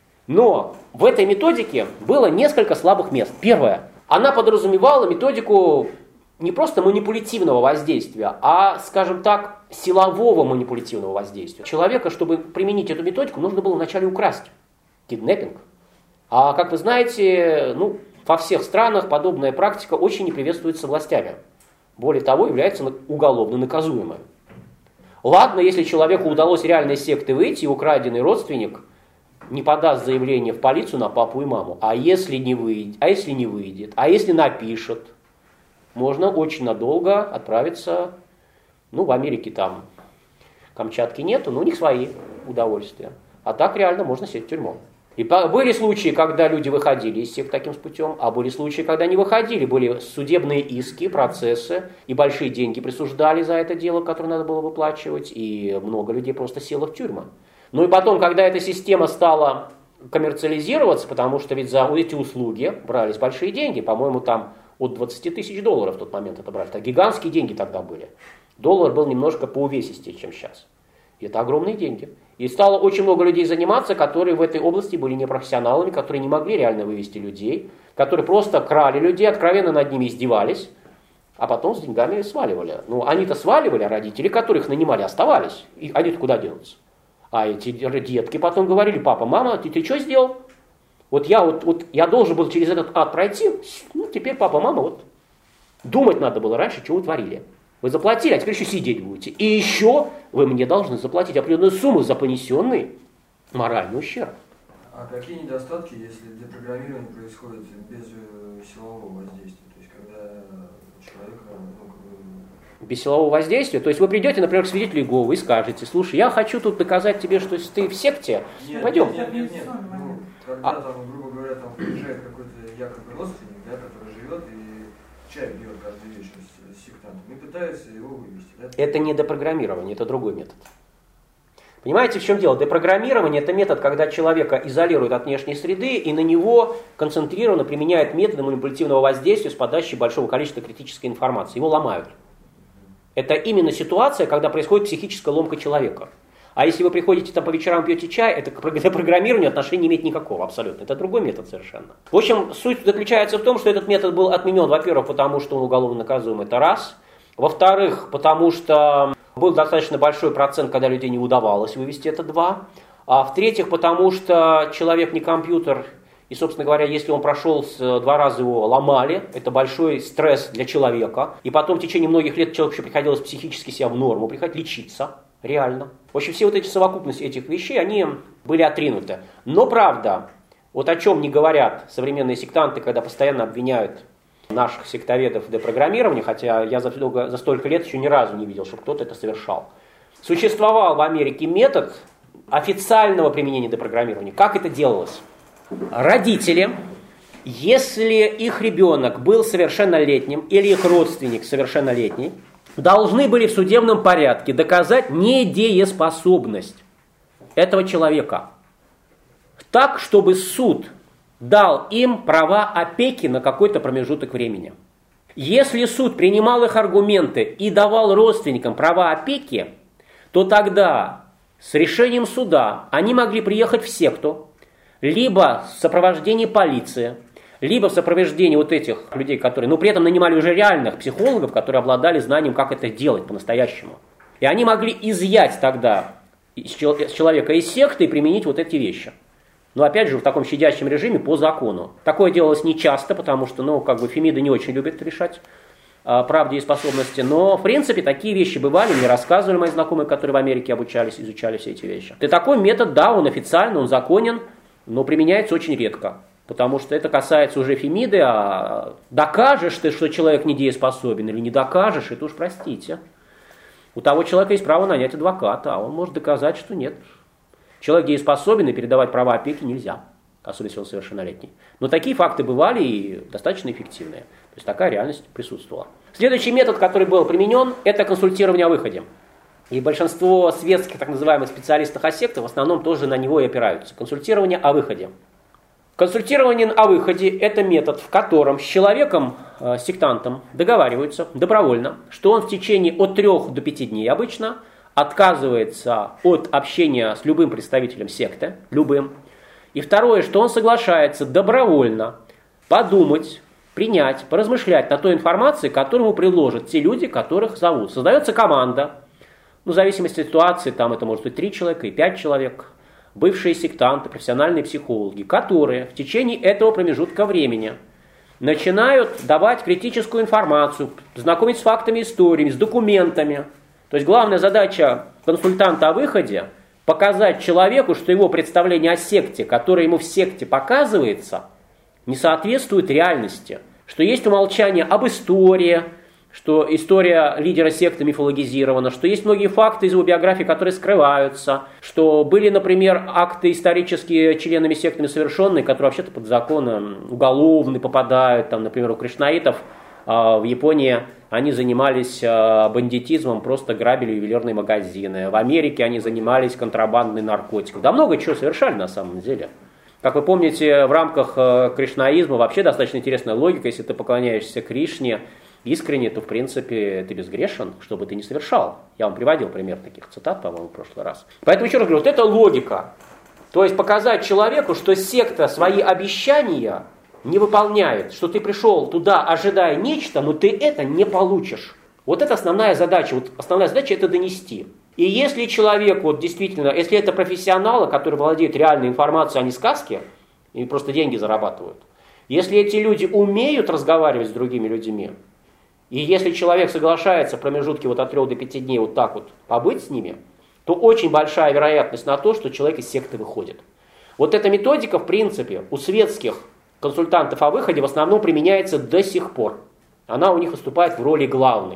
Но в этой методике было несколько слабых мест. Первое. Она подразумевала методику не просто манипулятивного воздействия, а, скажем так, силового манипулятивного воздействия. Человека, чтобы применить эту методику, нужно было вначале украсть. Киднеппинг. А, как вы знаете, ну, во всех странах подобная практика очень не приветствуется властями. Более того, является уголовно наказуемой. Ладно, если человеку удалось реально из секты выйти, и украденный родственник не подаст заявление в полицию на папу и маму. А если не выйдет, а если не выйдет, а если напишет, можно очень надолго отправиться, ну, в Америке там Камчатки нету, но у них свои удовольствия. А так реально можно сесть в тюрьму. И были случаи, когда люди выходили из сект таким путем, а были случаи, когда не выходили. Были судебные иски, процессы, и большие деньги присуждали за это дело, которое надо было выплачивать, и много людей просто село в тюрьму. Ну и потом, когда эта система стала коммерциализироваться, потому что ведь за эти услуги брались большие деньги, по-моему, там от двадцати тысяч долларов в тот момент это брали. Это гигантские деньги тогда были. Доллар был немножко поувесистее, чем сейчас. И это огромные деньги. И стало очень много людей заниматься, которые в этой области были непрофессионалами, которые не могли реально вывести людей, которые просто крали людей, откровенно над ними издевались, а потом с деньгами сваливали. Ну, они-то сваливали, а родители, которых нанимали, оставались. И они-то куда денутся? А эти детки потом говорили: папа, мама, ты, ты что сделал? Вот я, вот, вот я должен был через этот ад пройти, ну, теперь папа, мама, вот думать надо было раньше, что вы творили. Вы заплатили, а теперь еще сидеть будете. И еще вы мне должны заплатить определенную сумму за понесенный моральный ущерб. А какие недостатки, если депрограммирование происходит без силового воздействия? То есть, когда человек... Ну, без силового воздействия? То есть вы придете, например, к свидетелю Иеговы и скажете: слушай, я хочу тут доказать тебе, что ты в секте, нет, пойдем. Нет, нет, нет. Ну, когда, а... там, грубо говоря, там приезжает какой-то якобы родственник, да, который живет и чай пьет каждый вечер с сектантом и пытается его вывести. Да? Это не депрограммирование, это другой метод. Понимаете, в чем дело? Депрограммирование – это метод, когда человека изолируют от внешней среды и на него концентрированно применяют методы манипулятивного воздействия с подачей большого количества критической информации. Его ломают. Это именно ситуация, когда происходит психическая ломка человека. А если вы приходите там по вечерам, пьете чай, это к депрограммированию отношения не имеет никакого абсолютно. Это другой метод совершенно. В общем, суть заключается в том, что этот метод был отменен, во-первых, потому что он уголовно наказуем, это раз. Во-вторых, потому что был достаточно большой процент, когда людей не удавалось вывести это два. А в-третьих, потому что человек не компьютер, и, собственно говоря, если он прошел, два раза его ломали, это большой стресс для человека. И потом в течение многих лет человеку еще приходилось психически себя в норму, приходить лечиться, реально. В общем, все вот эти совокупности этих вещей, они были отринуты. Но правда, вот о чем не говорят современные сектанты, когда постоянно обвиняют наших сектоведов в депрограммировании, хотя я за, за столько лет еще ни разу не видел, чтобы кто-то это совершал. Существовал в Америке метод официального применения депрограммирования. Как это делалось? Родители, если их ребенок был совершеннолетним или их родственник совершеннолетний, должны были в судебном порядке доказать недееспособность этого человека. Так, чтобы суд дал им права опеки на какой-то промежуток времени. Если суд принимал их аргументы и давал родственникам права опеки, то тогда с решением суда они могли приехать в секту, либо в сопровождении полиции, либо в сопровождении вот этих людей, которые, но при этом нанимали уже реальных психологов, которые обладали знанием, как это делать по-настоящему. И они могли изъять тогда человека из секты и применить вот эти вещи. Но опять же в таком щадящем режиме по закону. Такое делалось нечасто, потому что, ну, как бы Фемиды не очень любят решать а, правде и способности. Но, в принципе, такие вещи бывали, мне рассказывали мои знакомые, которые в Америке обучались, изучали все эти вещи. И такой метод, да, он официальный, он законен, но применяется очень редко. Потому что это касается уже Фемиды, а докажешь ты, что человек недееспособен, или не докажешь, это уж простите. У того человека есть право нанять адвоката, а он может доказать, что нет. Человек дееспособен, и передавать права опеки нельзя, особенно если он совершеннолетний. Но такие факты бывали и достаточно эффективные. То есть такая реальность присутствовала. Следующий метод, который был применен, это консультирование о выходе. И большинство светских так называемых специалистов о сектах в основном тоже на него и опираются. Консультирование о выходе. Консультирование о выходе – это метод, в котором с человеком, э, сектантом, договариваются добровольно, что он в течение от трех до пяти дней обычно отказывается от общения с любым представителем секты, любым. И второе, что он соглашается добровольно подумать, принять, поразмышлять на той информации, которую ему предложат те люди, которых зовут. Создается команда, ну, в зависимости от ситуации, там это может быть три человека и пять человек, бывшие сектанты, профессиональные психологи, которые в течение этого промежутка времени начинают давать критическую информацию, знакомить с фактами, историями, с документами. То есть главная задача консультанта о выходе – показать человеку, что его представление о секте, которое ему в секте показывается, не соответствует реальности. Что есть умолчание об истории, что история лидера секты мифологизирована, что есть многие факты из его биографии, которые скрываются, что были, например, акты исторические членами сектами совершенные, которые вообще-то под закон уголовный попадают, там, например, у кришнаитов в Японии они занимались бандитизмом, просто грабили ювелирные магазины. В Америке они занимались контрабандой наркотиков. Да много чего совершали на самом деле. Как вы помните, в рамках кришнаизма вообще достаточно интересная логика. Если ты поклоняешься Кришне искренне, то в принципе ты безгрешен, что бы ты ни совершал. Я вам приводил пример таких цитат, по-моему, в прошлый раз. Поэтому еще раз говорю, вот это логика. То есть показать человеку, что секта свои обещания не выполняет, что ты пришел туда, ожидая нечто, но ты это не получишь. Вот это основная задача. Вот основная задача это донести. И если человек, вот действительно, если это профессионалы, которые владеют реальной информацией, а не сказки, и просто деньги зарабатывают, если эти люди умеют разговаривать с другими людьми, и если человек соглашается в промежутке вот от трех до пяти дней вот так вот побыть с ними, то очень большая вероятность на то, что человек из секты выходит. Вот эта методика, в принципе, у светских консультантов о выходе в основном применяется до сих пор. Она у них выступает в роли главной.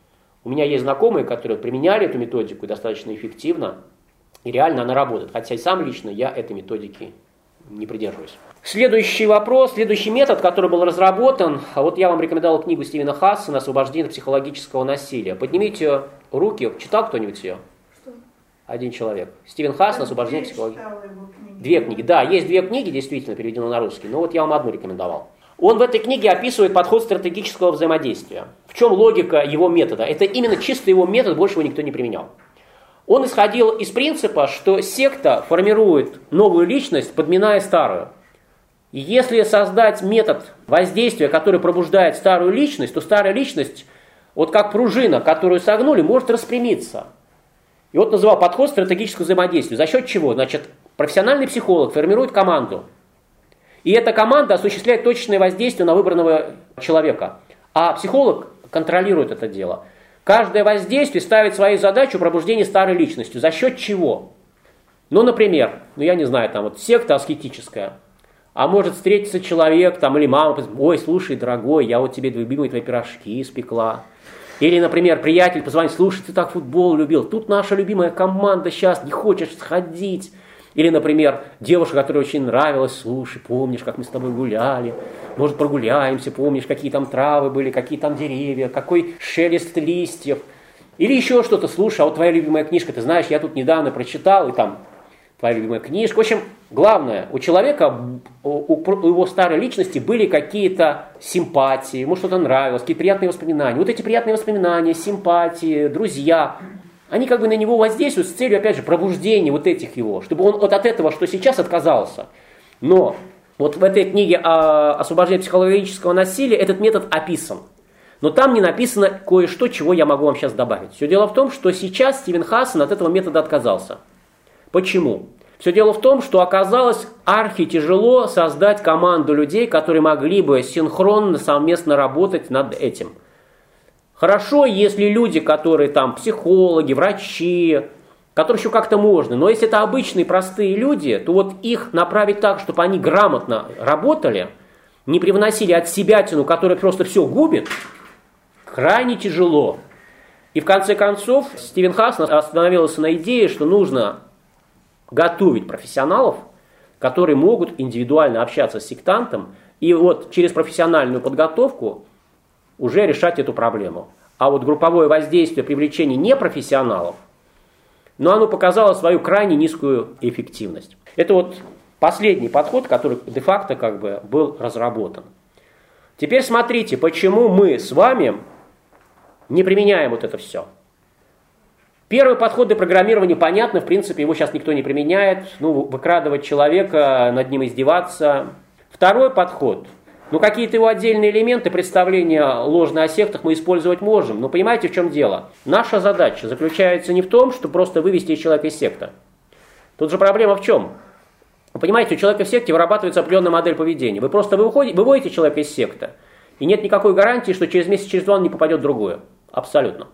У меня есть знакомые, которые применяли эту методику достаточно эффективно, и реально она работает. Хотя и сам лично я этой методики не придерживаюсь. Следующий вопрос, следующий метод, который был разработан, а вот я вам рекомендовал книгу Стивена Хассена «Освобождение от психологического насилия». Поднимите руки, читал кто-нибудь ее? Что? Один человек. Стивен Хассен «Освобождение от психологического насилия». Две книги. Да, есть две книги, действительно, переведены на русский, но вот я вам одну рекомендовал. Он в этой книге описывает подход стратегического взаимодействия. В чем логика его метода? Это именно чисто его метод, больше его никто не применял. Он исходил из принципа, что секта формирует новую личность, подминая старую. И если создать метод воздействия, который пробуждает старую личность, то старая личность вот как пружина, которую согнули, может распрямиться. И вот называл подход стратегического взаимодействия. За счет чего? Значит, профессиональный психолог формирует команду. И эта команда осуществляет точечное воздействие на выбранного человека. А психолог контролирует это дело. Каждое воздействие ставит своей задачу пробуждение старой личности. За счет чего? Ну, например, ну я не знаю, там вот секта аскетическая. А может встретиться человек там, или мама, ой, слушай, дорогой, я вот тебе любимые твои пирожки испекла. Или, например, приятель позвонит, слушай, ты так футбол любил, тут наша любимая команда сейчас, не хочешь сходить. Или, например, девушка, которая очень нравилась, слушай, помнишь, как мы с тобой гуляли, может, прогуляемся, помнишь, какие там травы были, какие там деревья, какой шелест листьев. Или еще что-то, слушай, а вот твоя любимая книжка, ты знаешь, я тут недавно прочитал, и там твоя любимая книжка. В общем, главное, у человека, у, у его старой личности были какие-то симпатии, ему что-то нравилось, какие-то приятные воспоминания. Вот эти приятные воспоминания, симпатии, друзья, они как бы на него воздействуют с целью, опять же, пробуждения вот этих его, чтобы он вот от этого, что сейчас, отказался. Но вот в этой книге о освобождении психологического насилия этот метод описан. Но там не написано кое-что, чего я могу вам сейчас добавить. Все дело в том, что сейчас Стивен Хассон от этого метода отказался. Почему? Все дело в том, что оказалось архи тяжело создать команду людей, которые могли бы синхронно, совместно работать над этим. Хорошо, если люди, которые там психологи, врачи, которых еще как-то можно, но если это обычные простые люди, то вот их направить так, чтобы они грамотно работали, не привносили от себятину, которая просто все губит, крайне тяжело. И в конце концов Стивен Хассон остановился на идее, что нужно готовить профессионалов, которые могут индивидуально общаться с сектантом, и вот через профессиональную подготовку уже решать эту проблему. А вот групповое воздействие, привлечение непрофессионалов, но оно показало свою крайне низкую эффективность. Это вот последний подход, который де-факто как бы был разработан. Теперь смотрите, почему мы с вами не применяем вот это все. Первый подход до программирования понятно, в принципе, его сейчас никто не применяет. Ну, выкрадывать человека, над ним издеваться. Второй подход. Ну, какие-то его отдельные элементы представления ложно о сектах мы использовать можем. Но понимаете, в чем дело? Наша задача заключается не в том, что просто вывести человека из секты. Тут же проблема в чем? Вы понимаете, у человека в секте вырабатывается определенная модель поведения. Вы просто выходите, выводите человека из секты, и нет никакой гарантии, что через месяц, через два он не попадет в другую. Абсолютно.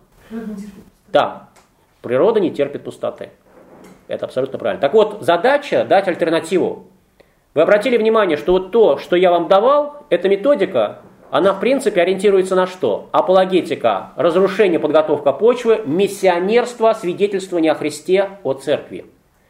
Да. Природа не терпит пустоты. Это абсолютно правильно. Так вот, задача дать альтернативу. Вы обратили внимание, что вот то, что я вам давал, эта методика, она в принципе ориентируется на что? Апологетика, разрушение, подготовка почвы, миссионерство, свидетельствование о Христе, о церкви.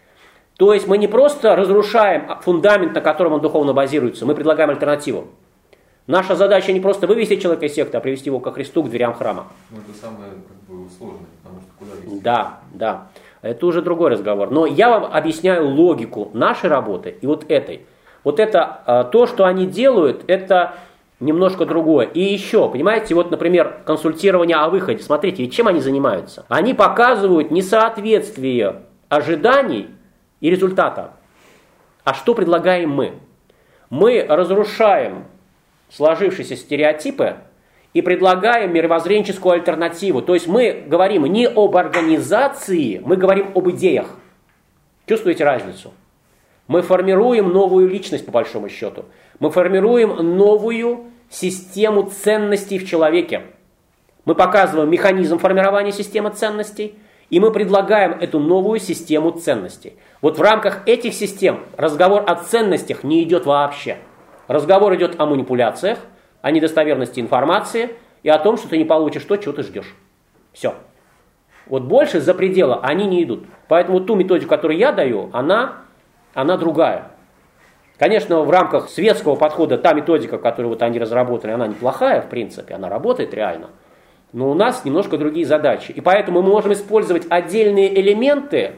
То есть мы не просто разрушаем фундамент, на котором он духовно базируется, мы предлагаем альтернативу. Наша задача не просто вывести человека из секты, а привести его ко Христу, к дверям храма. Ну, это самое как бы, сложное, потому что куда вести? Да, да. Это уже другой разговор. Но я вам объясняю логику нашей работы и вот этой. Вот это, то, что они делают, это немножко другое. И еще, понимаете, вот, например, консультирование о выходе. Смотрите, чем они занимаются? Они показывают несоответствие ожиданий и результата. А что предлагаем мы? Мы разрушаем сложившиеся стереотипы и предлагаем мировоззренческую альтернативу. То есть мы говорим не об организации, мы говорим об идеях. Чувствуете разницу? Мы формируем новую личность, по большому счету. Мы формируем новую систему ценностей в человеке. Мы показываем механизм формирования системы ценностей, и мы предлагаем эту новую систему ценностей. Вот в рамках этих систем разговор о ценностях не идет вообще. Разговор идет о манипуляциях, о недостоверности информации и о том, что ты не получишь то, чего ты ждешь. Все. Вот больше за пределы они не идут. Поэтому ту методику, которую я даю, она, она другая. Конечно, в рамках светского подхода та методика, которую вот они разработали, она неплохая, в принципе, она работает реально. Но у нас немножко другие задачи. И поэтому мы можем использовать отдельные элементы,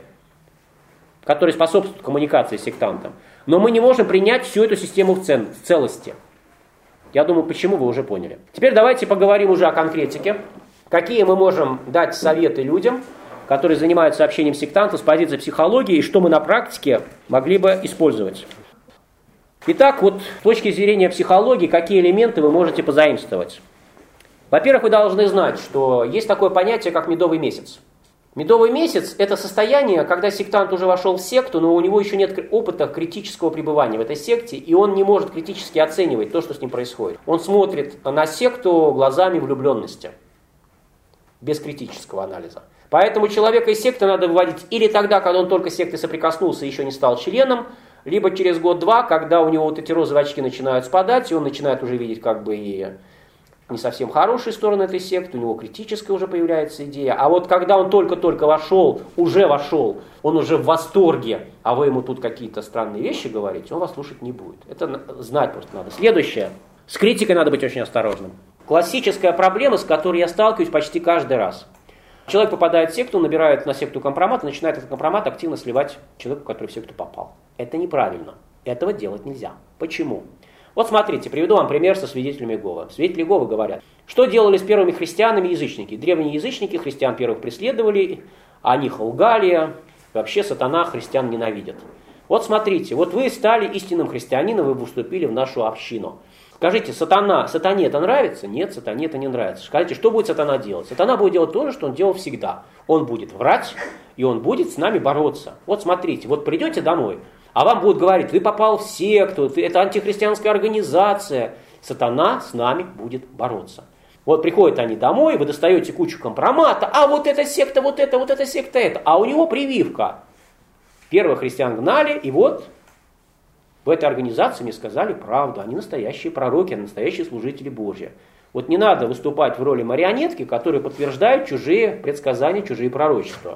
которые способствуют коммуникации с сектантом. Но мы не можем принять всю эту систему в, цен, в целости. Я думаю, почему вы уже поняли. Теперь давайте поговорим уже о конкретике. Какие мы можем дать советы людям, которые занимаются общением сектантов с позиции психологии, и что мы на практике могли бы использовать. Итак, вот с точки зрения психологии, какие элементы вы можете позаимствовать? Во-первых, вы должны знать, что есть такое понятие, как медовый месяц. Медовый месяц – это состояние, когда сектант уже вошел в секту, но у него еще нет опыта критического пребывания в этой секте, и он не может критически оценивать то, что с ним происходит. Он смотрит на секту глазами влюбленности, без критического анализа. Поэтому человека из секты надо выводить или тогда, когда он только с сектой соприкоснулся и еще не стал членом, либо через год-два, когда у него вот эти розовые очки начинают спадать, и он начинает уже видеть как бы и не совсем хорошие стороны этой секты, у него критическая уже появляется идея. А вот когда он только-только вошел, уже вошел, он уже в восторге, а вы ему тут какие-то странные вещи говорите, он вас слушать не будет. Это знать просто надо. Следующее. С критикой надо быть очень осторожным. Классическая проблема, с которой я сталкиваюсь почти каждый раз. Человек попадает в секту, набирает на секту компромат и начинает этот компромат активно сливать человеку, который в секту попал. Это неправильно. Этого делать нельзя. Почему? Вот смотрите, приведу вам пример со свидетелями Иеговы. Свидетели Иеговы говорят, что делали с первыми христианами язычники. Древние язычники христиан первых преследовали, о них лгали, вообще сатана христиан ненавидит. Вот смотрите, вот вы стали истинным христианином, вы вступили в нашу общину. Скажите, сатана, сатане это нравится? Нет, сатане это не нравится. Скажите, что будет сатана делать? Сатана будет делать то же, что он делал всегда. Он будет врать, и он будет с нами бороться. Вот смотрите, вот придете домой, а вам будут говорить, ты попал в секту, это антихристианская организация. Сатана с нами будет бороться. Вот приходят они домой, вы достаете кучу компромата, а вот эта секта, вот это, вот эта секта, это. А у него прививка. Первых христиан гнали, и вот в этой организации мне сказали правду. Они настоящие пророки, они настоящие служители Божьи. Вот не надо выступать в роли марионетки, которые подтверждают чужие предсказания, чужие пророчества.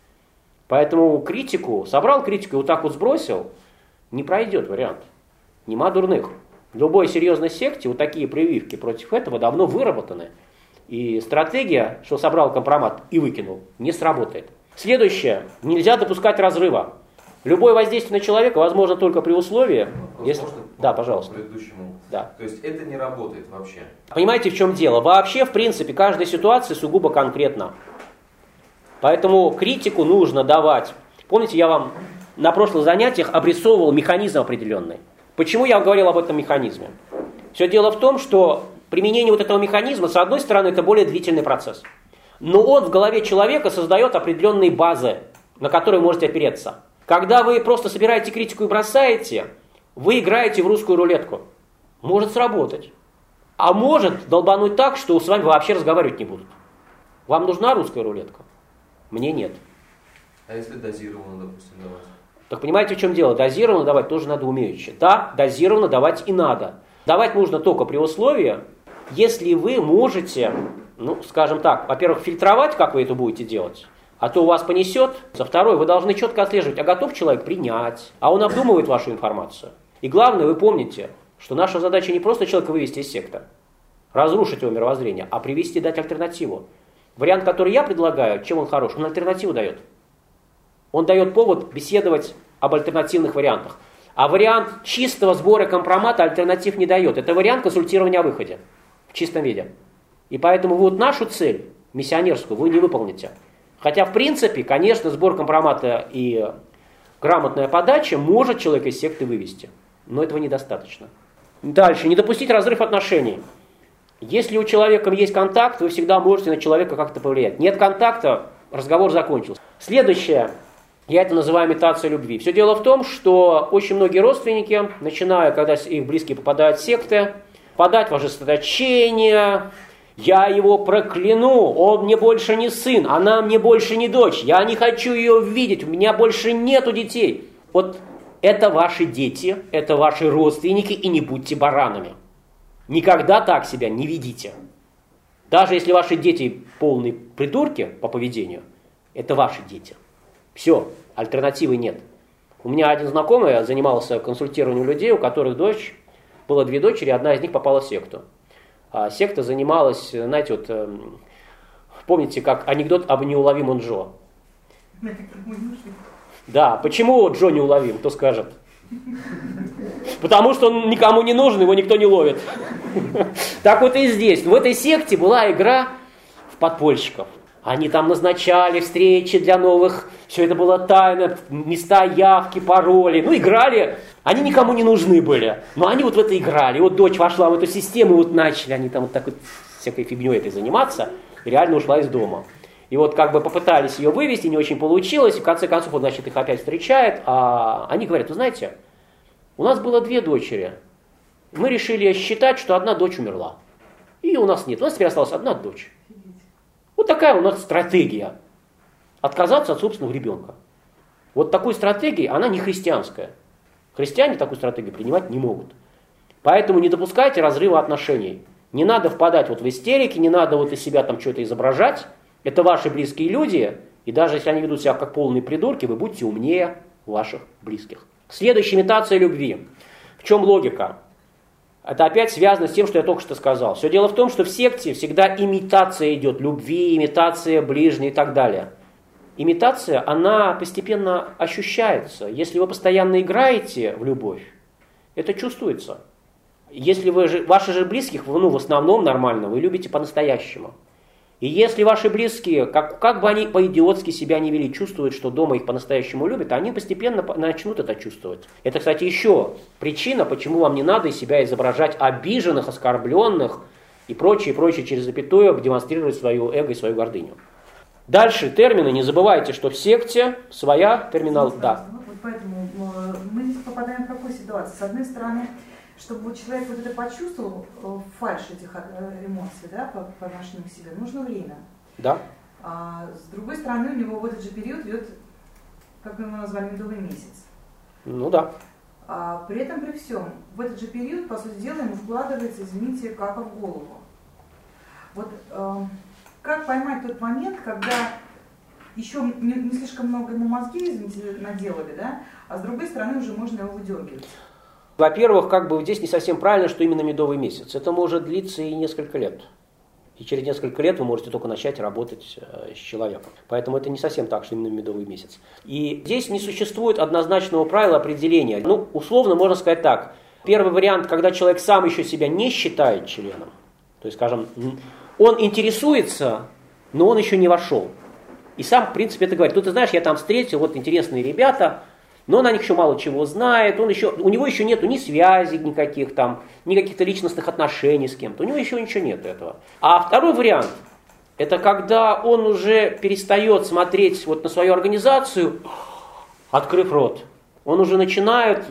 Поэтому критику, собрал критику и вот так вот сбросил, не пройдет вариант. Нема дурных. В любой серьезной секте вот такие прививки против этого давно выработаны. И стратегия, что собрал компромат и выкинул, не сработает. Следующее. Нельзя допускать разрыва. Любое воздействие на человека возможно только при условии... Если... Можно Да, пожалуйста. Предыдущему. Да. То есть это не работает вообще. Понимаете, в чем дело? Вообще, в принципе, каждая ситуация сугубо конкретна. Поэтому критику нужно давать. Помните, я вам на прошлых занятиях обрисовывал механизм определенный. Почему я говорил об этом механизме? Все дело в том, что применение вот этого механизма, с одной стороны, это более длительный процесс. Но он в голове человека создает определенные базы, на которые вы можете опереться. Когда вы просто собираете критику и бросаете, вы играете в русскую рулетку. Может сработать. А может долбануть так, что с вами вообще разговаривать не будут. Вам нужна русская рулетка? Мне нет. А если дозированно, допустим, давать? Так понимаете, в чем дело? Дозированно давать тоже надо умеючи. Да, дозированно давать и надо. Давать нужно только при условии, если вы можете, ну, скажем так, во-первых, фильтровать, как вы это будете делать, а то у вас понесет. За второе, вы должны четко отслеживать, а готов человек принять, а он обдумывает вашу информацию. И главное, вы помните, что наша задача не просто человека вывести из секты, разрушить его мировоззрение, а привести, дать альтернативу. Вариант, который я предлагаю, чем он хорош? Он альтернативу дает. Он дает повод беседовать об альтернативных вариантах. А вариант чистого сбора компромата альтернатив не дает. Это вариант консультирования о выходе в чистом виде. И поэтому вот нашу цель, миссионерскую, вы не выполните. Хотя, в принципе, конечно, сбор компромата и грамотная подача может человека из секты вывести. Но этого недостаточно. Дальше. Не допустить разрыв отношений. Если у человека есть контакт, вы всегда можете на человека как-то повлиять. Нет контакта, разговор закончился. Следующее. Я это называю имитацией любви. Все дело в том, что очень многие родственники, начиная, когда их близкие попадают в секты, подать в ожесточение, я его прокляну, он мне больше не сын, она мне больше не дочь, я не хочу ее видеть, у меня больше нету детей. Вот это ваши дети, это ваши родственники, и не будьте баранами. Никогда так себя не ведите. Даже если ваши дети полные придурки по поведению, это ваши дети. Все, альтернативы нет. У меня один знакомый занимался консультированием людей, у которых дочь, было две дочери, одна из них попала в секту. А секта занималась, знаете, вот, помните, как анекдот об неуловимом Джо? Да, почему Джо неуловим, кто скажет? Потому что он никому не нужен, его никто не ловит. Так вот и здесь. В этой секте была игра в подпольщиков. Они там назначали встречи для новых, все это было тайно, места явки, пароли. Ну, играли, они никому не нужны были, но они вот в это играли. И вот дочь вошла в эту систему, и вот начали они там вот так вот всякой фигней этой заниматься, реально ушла из дома. И вот как бы попытались ее вывести, не очень получилось, и в конце концов он, значит, их опять встречает, а они говорят, вы знаете, у нас было две дочери, мы решили считать, что одна дочь умерла. Ее у нас нет, у нас теперь осталась одна дочь. Вот такая у нас стратегия. Отказаться от собственного ребенка. Вот такой стратегии, она не христианская. Христиане такую стратегию принимать не могут. Поэтому не допускайте разрыва отношений. Не надо впадать вот в истерики, не надо вот из себя там что-то изображать. Это ваши близкие люди, и даже если они ведут себя как полные придурки, вы будьте умнее ваших близких. Следующая имитация любви. В чем логика? Это опять связано с тем, что я только что сказал. Все дело в том, что в секте всегда имитация идет любви, имитация ближней и так далее. Имитация, она постепенно ощущается. Если вы постоянно играете в любовь, это чувствуется. Если вы же, ваши же близких, ну, в основном нормально, вы любите по-настоящему. И если ваши близкие, как, как бы они по-идиотски себя не вели, чувствуют, что дома их по-настоящему любят, они постепенно начнут это чувствовать. Это, кстати, еще причина, почему вам не надо из себя изображать обиженных, оскорбленных и прочее, прочее, через запятую демонстрировать свое эго и свою гордыню. Дальше термины. Не забывайте, что в секте своя терминал... Да. Вот поэтому мы здесь попадаем в какую ситуацию? С одной стороны, чтобы вот человек вот это почувствовал, фальшь этих эмоций, да, по, по отношению к себе, нужно время. Да. А с другой стороны, у него в этот же период идет, как мы его назвали, медовый месяц. Ну да. А при этом, при всем, в этот же период, по сути дела, ему вкладывается, извините, капа в голову. Вот э, как поймать тот момент, когда еще не, не слишком много ему мозги, извините, наделали, да, а с другой стороны уже можно его выдергивать. Во-первых, как бы здесь не совсем правильно, что именно медовый месяц. Это может длиться и несколько лет. И через несколько лет вы можете только начать работать с человеком. Поэтому это не совсем так, что именно медовый месяц. И здесь не существует однозначного правила определения. Ну, условно можно сказать так. Первый вариант, когда человек сам еще себя не считает членом. То есть, скажем, он интересуется, но он еще не вошел. И сам, в принципе, это говорит. Ну, ты знаешь, я там встретил, вот интересные ребята, но он о них еще мало чего знает, он еще, у него еще нету ни связей никаких там, ни каких-то личностных отношений с кем-то, у него еще ничего нет этого. А второй вариант, это когда он уже перестает смотреть вот на свою организацию, открыв рот. Он уже начинает,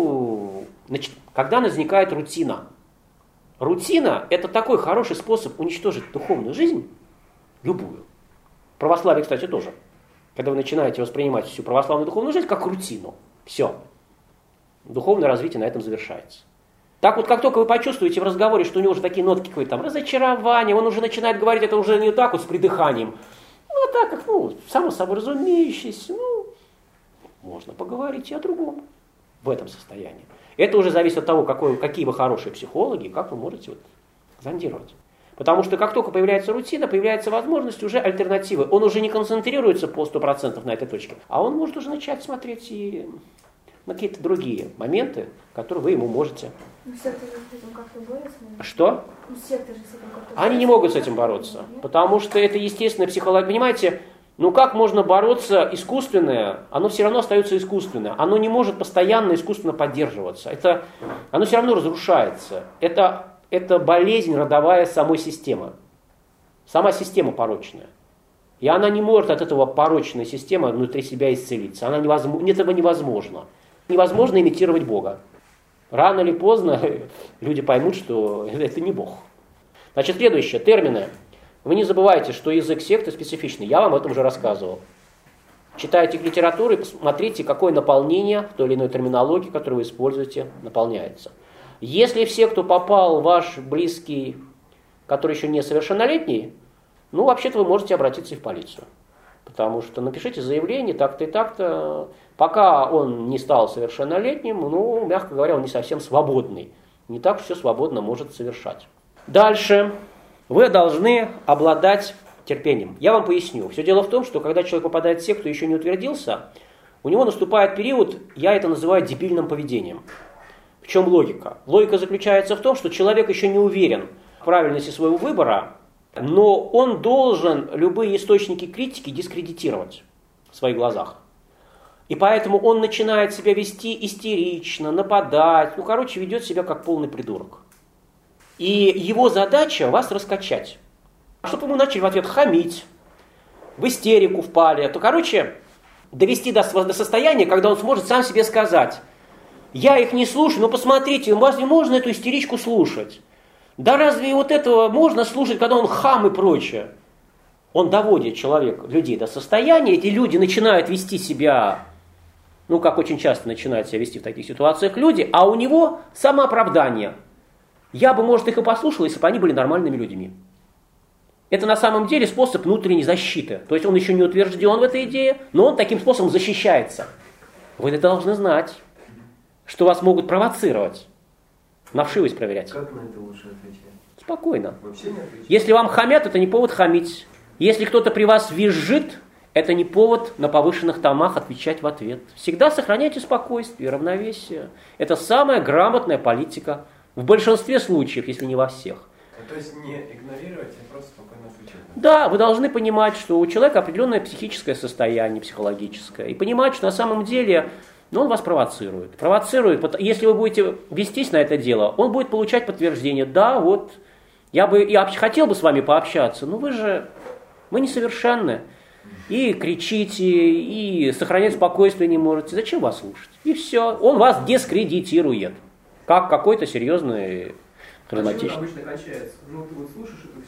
ну, нач... когда возникает рутина. Рутина – это такой хороший способ уничтожить духовную жизнь, любую. Православие, кстати, тоже. Когда вы начинаете воспринимать всю православную духовную жизнь как рутину. Все. Духовное развитие на этом завершается. Так вот, как только вы почувствуете в разговоре, что у него уже такие нотки какое-то там разочарование, он уже начинает говорить это уже не так вот с придыханием, ну, так как, ну, само собой разумеющееся, ну, можно поговорить и о другом в этом состоянии. Это уже зависит от того, какой, какие вы хорошие психологи, как вы можете вот зондировать. Потому что как только появляется рутина, появляется возможность уже альтернативы. Он уже не концентрируется по сто процентов на этой точке, а он может уже начать смотреть и на какие-то другие моменты, которые вы ему можете. Ну, секты же с этим как-то борются? Что? Ну, секты же с этим как-то борются. Они не могут с этим бороться, потому что это естественная психология. Понимаете, ну как можно бороться искусственное? Оно все равно остается искусственное. Оно не может постоянно искусственно поддерживаться. Это, оно все равно разрушается. Это... Это болезнь родовая самой системы. Сама система порочная. И она не может от этого порочной системы внутри себя исцелиться. Она невозможно, этого невозможно. Невозможно имитировать Бога. Рано или поздно люди поймут, что это не Бог. Значит, следующее. Термины. Вы не забывайте, что язык секты специфичный. Я вам об этом уже рассказывал. Читайте литературу и посмотрите, какое наполнение в той или иной терминологии, которую вы используете, наполняется. Если все, кто попал, ваш близкий, который еще не совершеннолетний, ну, вообще-то вы можете обратиться и в полицию. Потому что напишите заявление так-то и так-то. Пока он не стал совершеннолетним, ну, мягко говоря, он не совсем свободный. Не так все свободно может совершать. Дальше. Вы должны обладать терпением. Я вам поясню. Все дело в том, что когда человек попадает в секту и еще не утвердился, у него наступает период, я это называю дебильным поведением. В чем логика? Логика заключается в том, что человек еще не уверен в правильности своего выбора, но он должен любые источники критики дискредитировать в своих глазах. И поэтому он начинает себя вести истерично, нападать, ну, короче, ведет себя как полный придурок. И его задача вас раскачать. Чтобы вы начали в ответ хамить, в истерику впали, то, короче, довести до, до состояния, когда он сможет сам себе сказать: я их не слушаю, но посмотрите, разве можно эту истеричку слушать? Да разве вот этого можно слушать, когда он хам и прочее? Он доводит человека, людей до состояния, эти люди начинают вести себя, ну, как очень часто начинают себя вести в таких ситуациях люди, а у него самооправдание. Я бы, может, их и послушал, если бы они были нормальными людьми. Это на самом деле способ внутренней защиты. То есть он еще не утвержден в этой идее, но он таким способом защищается. Вы это должны знать, что вас могут провоцировать, на вшивость проверять. Как на это лучше отвечать? Спокойно. Вообще не отвечать? Если вам хамят, это не повод хамить. Если кто-то при вас визжит, это не повод на повышенных тонах отвечать в ответ. Всегда сохраняйте спокойствие, равновесие. Это самая грамотная политика. В большинстве случаев, если не во всех. То есть не игнорировать, а просто спокойно отвечать. Да, вы должны понимать, что у человека определенное психическое состояние, психологическое. И понимать, что на самом деле, ну, он вас провоцирует. Провоцирует. Если вы будете вестись на это дело, он будет получать подтверждение. Да, вот, я бы я хотел бы с вами пообщаться, но вы же, вы несовершенны. И кричите, и сохранять спокойствие не можете. Зачем вас слушать? И все. Он вас дискредитирует. Как какой-то серьезный... Чем обычно кончается? Ну, ты вот слушаешь это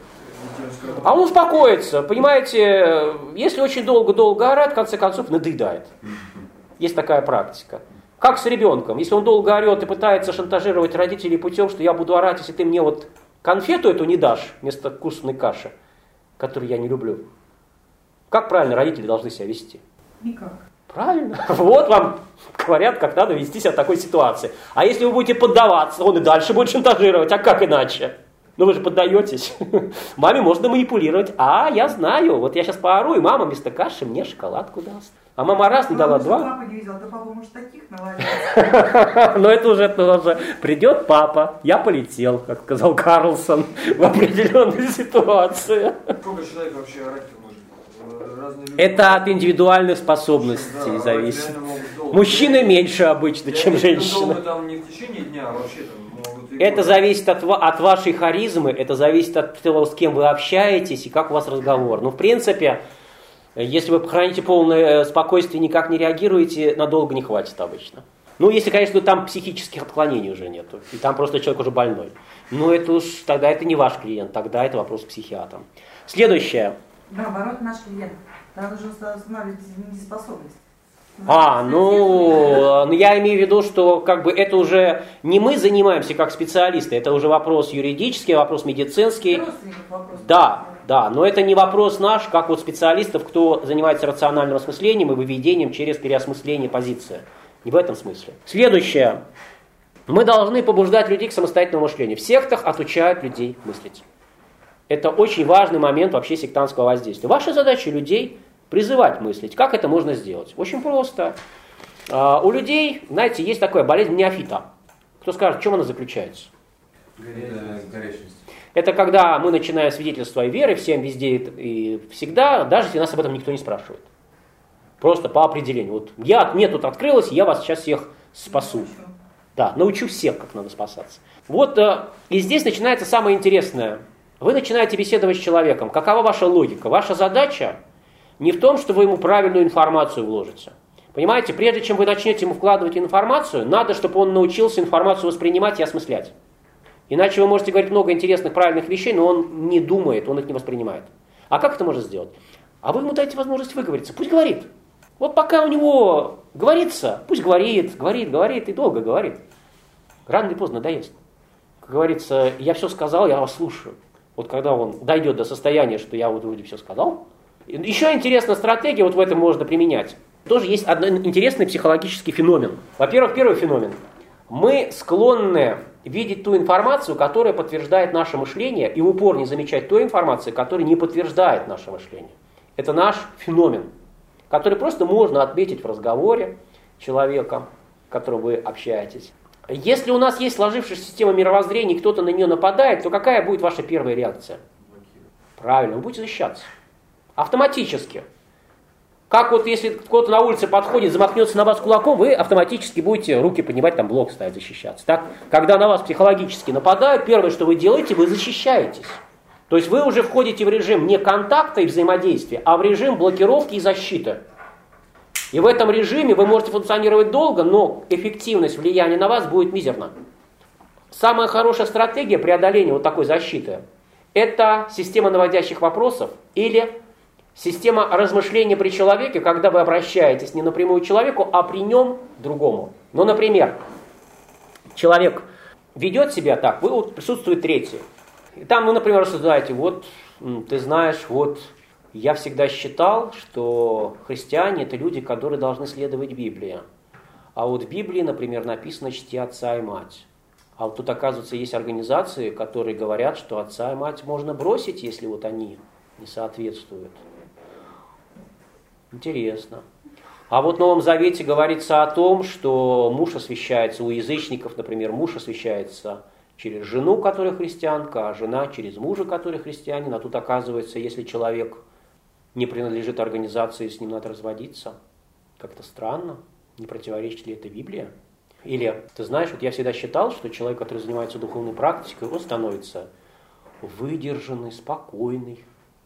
все. А он успокоится, понимаете, если очень долго-долго орать, в конце концов надоедает. Есть такая практика. Как с ребенком. Если он долго орет и пытается шантажировать родителей путем, что я буду орать, если ты мне вот конфету эту не дашь вместо вкусной каши, которую я не люблю. Как правильно родители должны себя вести? Никак. Правильно. Вот вам говорят, как надо вести себя в такой ситуации. А если вы будете поддаваться, он и дальше будет шантажировать. А как иначе? Ну вы же поддаетесь. Маме можно манипулировать. А, я знаю. Вот я сейчас поору, и мама вместо каши мне шоколадку даст. А мама раз не дала два. Папа не видел, да папа может таких наладить. Но это уже тоже. Придет папа, я полетел, как сказал Карлсон, в определенной ситуации. Сколько человек вообще орать может? Это от индивидуальных способностей да, зависит. Мужчины меньше обычно, чем женщины. Там не в течение дня, а вообще там могут... Это зависит от, от вашей харизмы, это зависит от того, с кем вы общаетесь и как у вас разговор. Ну, в принципе, если вы храните полное спокойствие и никак не реагируете, надолго не хватит обычно. Ну, если, конечно, там психических отклонений уже нету, и там просто человек уже больной. Но это уж, тогда это не ваш клиент, тогда это вопрос к психиатрам. Следующее. Наоборот, наш клиент. Надо же устанавливать недееспособность. А, ну, я имею в виду, что как бы это уже не мы занимаемся как специалисты, это уже вопрос юридический, вопрос медицинский. Вопрос. Да, да, но это не вопрос наш, как вот специалистов, кто занимается рациональным осмыслением и выведением через переосмысление позиции. Не в этом смысле. Следующее. Мы должны побуждать людей к самостоятельному мышлению. В сектах отучают людей мыслить. Это очень важный момент вообще сектантского воздействия. Ваша задача людей призывать мыслить. Как это можно сделать? Очень просто. А, у людей, знаете, есть такая болезнь неофита. Кто скажет, в чем она заключается? Горячность. Это когда мы начинаем свидетельство своей веры всем, везде и всегда, даже если нас об этом никто не спрашивает. Просто по определению. Вот я, мне тут открылось, я вас сейчас всех спасу. Да, научу всех, как надо спасаться. Вот и здесь начинается самое интересное. Вы начинаете беседовать с человеком. Какова ваша логика? Ваша задача не в том, что вы ему правильную информацию вложите. Понимаете, прежде чем вы начнете ему вкладывать информацию, надо, чтобы он научился информацию воспринимать и осмыслять. Иначе вы можете говорить много интересных, правильных вещей, но он не думает, он их не воспринимает. А как это можно сделать? А вы ему дайте возможность выговориться. Пусть говорит. Вот пока у него говорится, пусть говорит, говорит, говорит и долго говорит. Рано или поздно надоест. Как говорится, я все сказал, я вас слушаю. Вот когда он дойдет до состояния, что я вот вроде все сказал. Еще интересная стратегия, вот в этом можно применять. Тоже есть один интересный психологический феномен. Во-первых, первый феномен. Мы склонны видеть ту информацию, которая подтверждает наше мышление, и в упор не замечать той информации, которая не подтверждает наше мышление. Это наш феномен, который просто можно отметить в разговоре с человеком, с которым вы общаетесь. Если у нас есть сложившаяся система мировоззрения, и кто-то на нее нападает, то какая будет ваша первая реакция? Правильно, вы будете защищаться. Автоматически. Как вот если кто-то на улице подходит, замахнется на вас кулаком, вы автоматически будете руки поднимать, там блок ставить, защищаться. Так? Когда на вас психологически нападают, первое, что вы делаете, вы защищаетесь. То есть вы уже входите в режим не контакта и взаимодействия, а в режим блокировки и защиты. И в этом режиме вы можете функционировать долго, но эффективность влияния на вас будет мизерна. Самая хорошая стратегия преодоления вот такой защиты – это система наводящих вопросов или система размышления при человеке, когда вы обращаетесь не напрямую к человеку, а при нем другому. Ну, например, человек ведет себя так, вы вот присутствует третий. И там, ну, например, рассуждаете, вот, ты знаешь, вот, я всегда считал, что христиане – это люди, которые должны следовать Библии. А вот в Библии, например, написано «чти отца и мать». А вот тут, оказывается, есть организации, которые говорят, что отца и мать можно бросить, если вот они не соответствуют. Интересно. А вот в Новом Завете говорится о том, что муж освящается, у язычников, например, муж освящается через жену, которая христианка, а жена через мужа, который христианин. А тут, оказывается, если человек не принадлежит организации, с ним надо разводиться. Как-то странно. Не противоречит ли это Библии? Или, ты знаешь, вот я всегда считал, что человек, который занимается духовной практикой, он становится выдержанный, спокойный.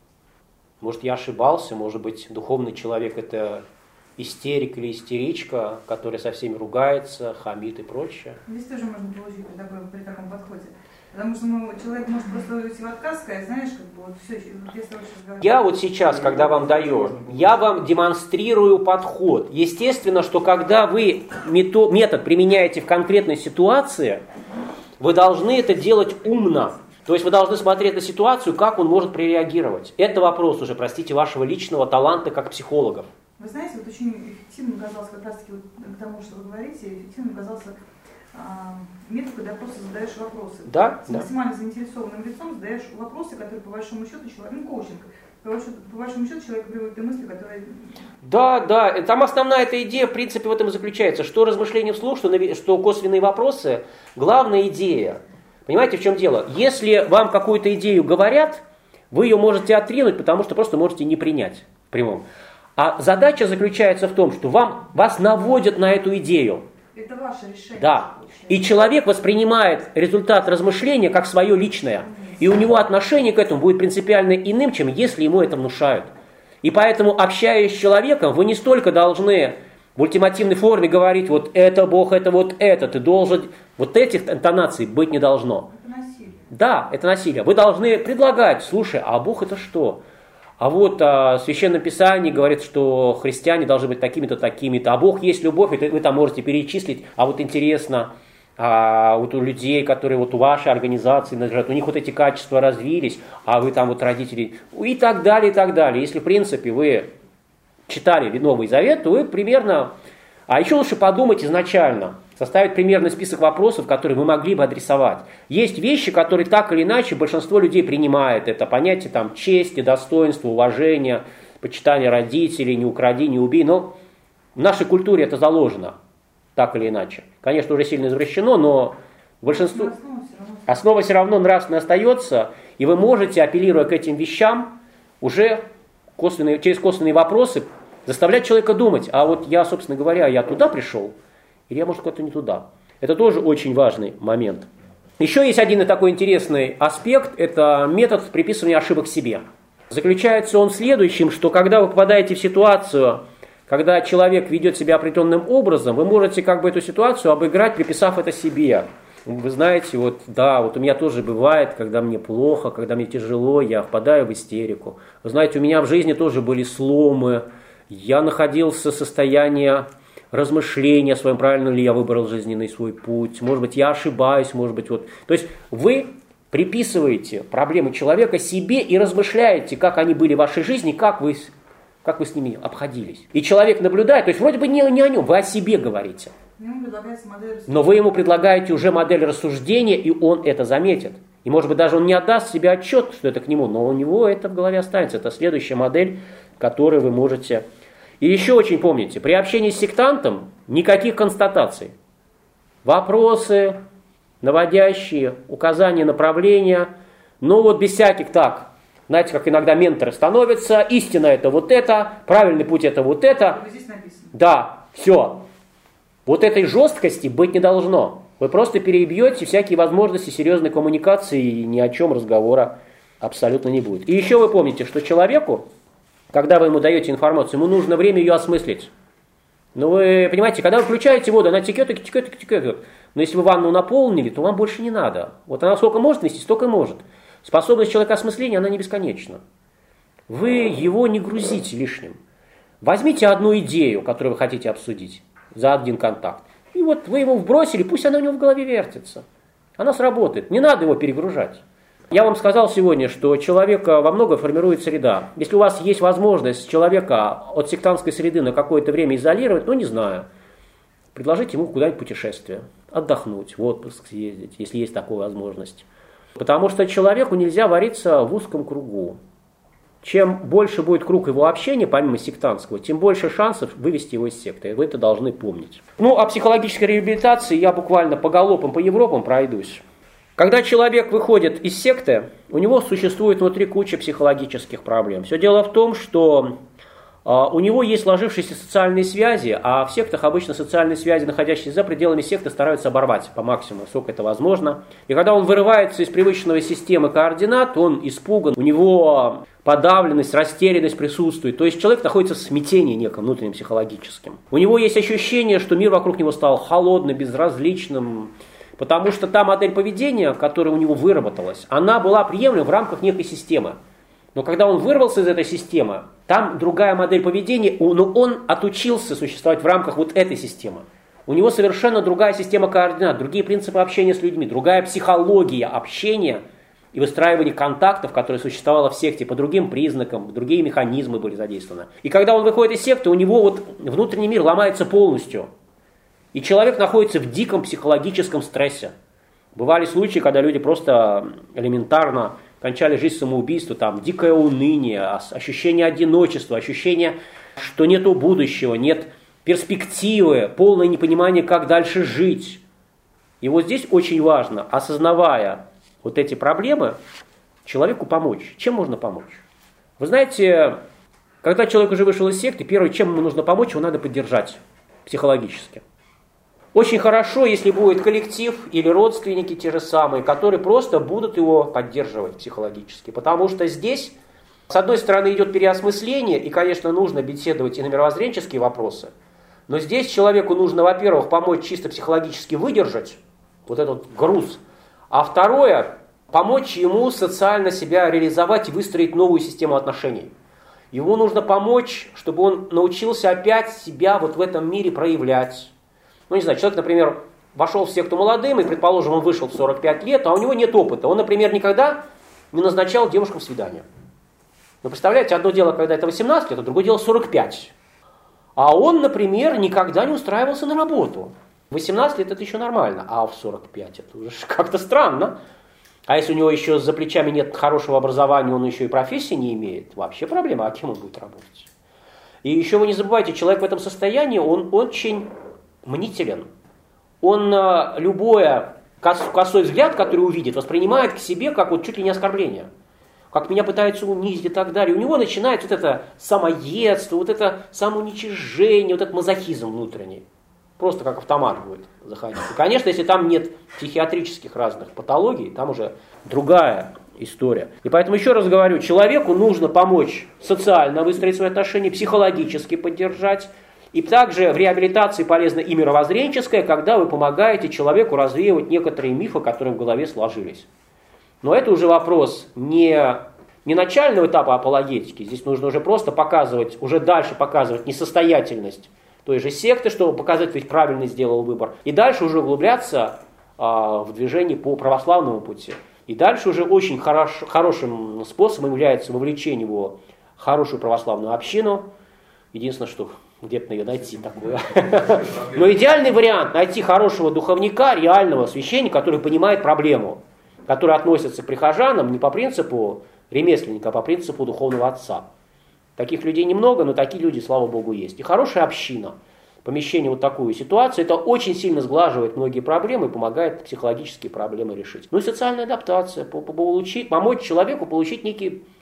Может, я ошибался, может быть, духовный человек – это истерик или истеричка, которая со всеми ругается, хамит и прочее. Здесь тоже можно получить при, такой, при таком подходе. Потому что ну, человек может просто уйти в отказ, сказать, знаешь, как бы вот все, вот если вы сейчас говорите. Я вот сейчас, когда вам даю, я вам демонстрирую подход. Естественно, что когда вы метод применяете в конкретной ситуации, вы должны это делать умно. То есть вы должны смотреть на ситуацию, как он может прореагировать. Это вопрос уже, простите, вашего личного таланта как психологов. Вы знаете, вот очень эффективным оказался как раз-таки вот к тому, что вы говорите, эффективным оказался метод, когда просто задаешь вопросы. Да, с да. максимально заинтересованным лицом задаешь вопросы, которые по большому счету человек, ну коучинг, по большому, по большому счету человек приводит к мысли, которые... Да, да, там основная эта идея, в принципе, в этом и заключается, что размышление вслух, что, что косвенные вопросы, главная идея. Понимаете, в чем дело? Если вам какую-то идею говорят, вы ее можете отринуть, потому что просто можете не принять в прямом. А задача заключается в том, что вам, вас наводят на эту идею. Это ваше решение. Да. И человек воспринимает результат размышления как свое личное. И у него отношение к этому будет принципиально иным, чем если ему это внушают. И поэтому, общаясь с человеком, вы не столько должны в ультимативной форме говорить, вот это Бог, это вот это. Ты должен... Вот этих интонаций быть не должно. Это насилие. Да, это насилие. Вы должны предлагать, слушай, а Бог это что? А вот а, в Священном Писании говорит, что христиане должны быть такими-то, такими-то. А Бог есть любовь, и вы там можете перечислить. А вот интересно, а, вот у людей, которые вот у вашей организации, у них вот эти качества развились, а вы там вот родители, и так далее, и так далее. Если, в принципе, вы читали Новый Завет, то вы примерно... А еще лучше подумать изначально, составить примерный список вопросов, которые вы могли бы адресовать. Есть вещи, которые так или иначе большинство людей принимает. Это понятие там, чести, достоинства, уважения, почитания родителей, не укради, не убей. Но в нашей культуре это заложено, так или иначе. Конечно, уже сильно извращено, но большинство... Основа все равно нравственно остается, и вы можете, апеллируя к этим вещам, уже косвенные, через косвенные вопросы заставлять человека думать, а вот я, собственно говоря, я туда пришел, или я, может, куда-то не туда. Это тоже очень важный момент. Еще есть один такой интересный аспект, это метод приписывания ошибок себе. Заключается он в следующем, что когда вы попадаете в ситуацию, когда человек ведет себя определенным образом, вы можете как бы эту ситуацию обыграть, приписав это себе. Вы знаете, вот да, вот у меня тоже бывает, когда мне плохо, когда мне тяжело, я впадаю в истерику. Вы знаете, у меня в жизни тоже были сломы, я находился в состоянии размышления о своем, правильно ли я выбрал жизненный свой путь, может быть, я ошибаюсь, может быть, вот. То есть вы приписываете проблемы человека себе и размышляете, как они были в вашей жизни, как вы, как вы с ними обходились. И человек наблюдает, то есть вроде бы не, не о нем, вы о себе говорите. Но вы ему предлагаете уже модель рассуждения, и он это заметит. И может быть даже он не отдаст себе отчет, что это к нему, но у него это в голове останется. Это следующая модель, которую вы можете... И еще очень помните, при общении с сектантом никаких констатаций. Вопросы, наводящие, указания направления. Но вот без всяких так. Знаете, как иногда менторы становятся, истина это вот это, правильный путь это вот это. Здесь написано. Да, все. Вот этой жесткости быть не должно. Вы просто перебьете всякие возможности серьезной коммуникации, и ни о чем разговора абсолютно не будет. И еще вы помните, что человеку, когда вы ему даете информацию, ему нужно время ее осмыслить. Ну вы понимаете, когда вы включаете воду, она текет, текет, текет, текет. Но если вы ванну наполнили, то вам больше не надо. Вот она сколько может вместить, столько и может. Способность человека осмысления, она не бесконечна. Вы его не грузите лишним. Возьмите одну идею, которую вы хотите обсудить за один контакт. И вот вы его вбросили, пусть она у него в голове вертится. Она сработает. Не надо его перегружать. Я вам сказал сегодня, что человека во многом формирует среда. Если у вас есть возможность человека от сектантской среды на какое-то время изолировать, ну не знаю, предложите ему куда-нибудь путешествие, отдохнуть, в отпуск съездить, если есть такая возможность. Потому что человеку нельзя вариться в узком кругу. Чем больше будет круг его общения, помимо сектантского, тем больше шансов вывести его из секты. И вы это должны помнить. Ну, о психологической реабилитации я буквально по галопам, по Европам пройдусь. Когда человек выходит из секты, у него существует внутри куча психологических проблем. Все дело в том, что а, у него есть сложившиеся социальные связи, а в сектах обычно социальные связи, находящиеся за пределами секты, стараются оборвать по максимуму, сколько это возможно. И когда он вырывается из привычной системы координат, он испуган, у него подавленность, растерянность присутствует. То есть человек находится в смятении неком внутреннем психологическим. У него есть ощущение, что мир вокруг него стал холодным, безразличным, потому что та модель поведения, которая у него выработалась, она была приемлема в рамках некой системы. Но когда он вырвался из этой системы, там другая модель поведения, но он отучился существовать в рамках вот этой системы. У него совершенно другая система координат, другие принципы общения с людьми, другая психология общения и выстраивания контактов, которые существовало в секте по другим признакам, другие механизмы были задействованы. И когда он выходит из секты, у него вот внутренний мир ломается полностью. И человек находится в диком психологическом стрессе. Бывали случаи, когда люди просто элементарно кончали жизнь самоубийством, там дикое уныние, ощущение одиночества, ощущение, что нету будущего, нет перспективы, полное непонимание, как дальше жить. И вот здесь очень важно, осознавая вот эти проблемы, человеку помочь. Чем можно помочь? Вы знаете, когда человек уже вышел из секты, первое, чем ему нужно помочь, его надо поддержать психологически. Очень хорошо, если будет коллектив или родственники те же самые, которые просто будут его поддерживать психологически. Потому что здесь, с одной стороны, идет переосмысление, и, конечно, нужно беседовать и на мировоззренческие вопросы. Но здесь человеку нужно, во-первых, помочь чисто психологически выдержать вот этот груз. А второе, помочь ему социально себя реализовать и выстроить новую систему отношений. Ему нужно помочь, чтобы он научился опять себя вот в этом мире проявлять. Ну, не знаю, человек, например, вошел в секту молодым, и, предположим, он вышел в сорок пять лет, а у него нет опыта. Он, например, никогда не назначал девушкам свидания. Но представляете, одно дело, когда это восемнадцать лет, а другое дело сорок пять. А он, например, никогда не устраивался на работу. В восемнадцать лет это еще нормально, а в сорок пять это уже как-то странно. А если у него еще за плечами нет хорошего образования, он еще и профессии не имеет, вообще проблема, а кем он будет работать? И еще вы не забывайте, человек в этом состоянии, он очень мнителен. Он э, любое кос, косой взгляд, который увидит, воспринимает к себе как вот чуть ли не оскорбление. Как меня пытаются унизить и так далее. У него начинается вот это самоедство, вот это самоуничижение, вот этот мазохизм внутренний. Просто как автомат будет заходить. И, конечно, если там нет психиатрических разных патологий, там уже другая история. И поэтому еще раз говорю, человеку нужно помочь социально выстроить свои отношения, психологически поддержать. И также в реабилитации полезна и мировоззренческая, когда вы помогаете человеку развеивать некоторые мифы, которые в голове сложились. Но это уже вопрос не, не начального этапа апологетики. Здесь нужно уже просто показывать, уже дальше показывать несостоятельность той же секты, чтобы показать, ведь правильно сделал выбор. И дальше уже углубляться а, в движение по православному пути. И дальше уже очень хорош, хорошим способом является вовлечение его в хорошую православную общину. Единственное, что где-то ее найти такое. Но идеальный вариант найти хорошего духовника, реального священника, который понимает проблему, который относится к прихожанам не по принципу ремесленника, а по принципу духовного отца. Таких людей немного, но такие люди, слава Богу, есть. И хорошая община, помещение вот такую ситуацию, это очень сильно сглаживает многие проблемы и помогает психологические проблемы решить. Ну и социальная адаптация, получить, помочь человеку получить некий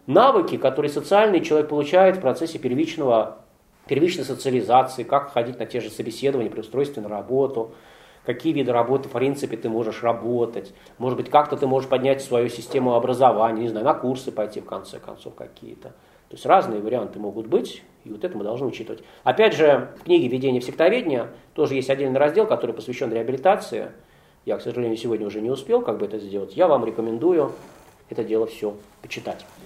навыки, которые социальный человек получает в процессе первичного, первичной социализации, как ходить на те же собеседования при устройстве на работу, какие виды работы, в принципе, ты можешь работать. Может быть, как-то ты можешь поднять свою систему образования, не знаю, на курсы пойти, в конце концов, какие-то. То есть разные варианты могут быть, и вот это мы должны учитывать. Опять же, в книге «Введение в сектоведение» тоже есть отдельный раздел, который посвящен реабилитации. Я, к сожалению, сегодня уже не успел как бы это сделать. Я вам рекомендую это дело все почитать.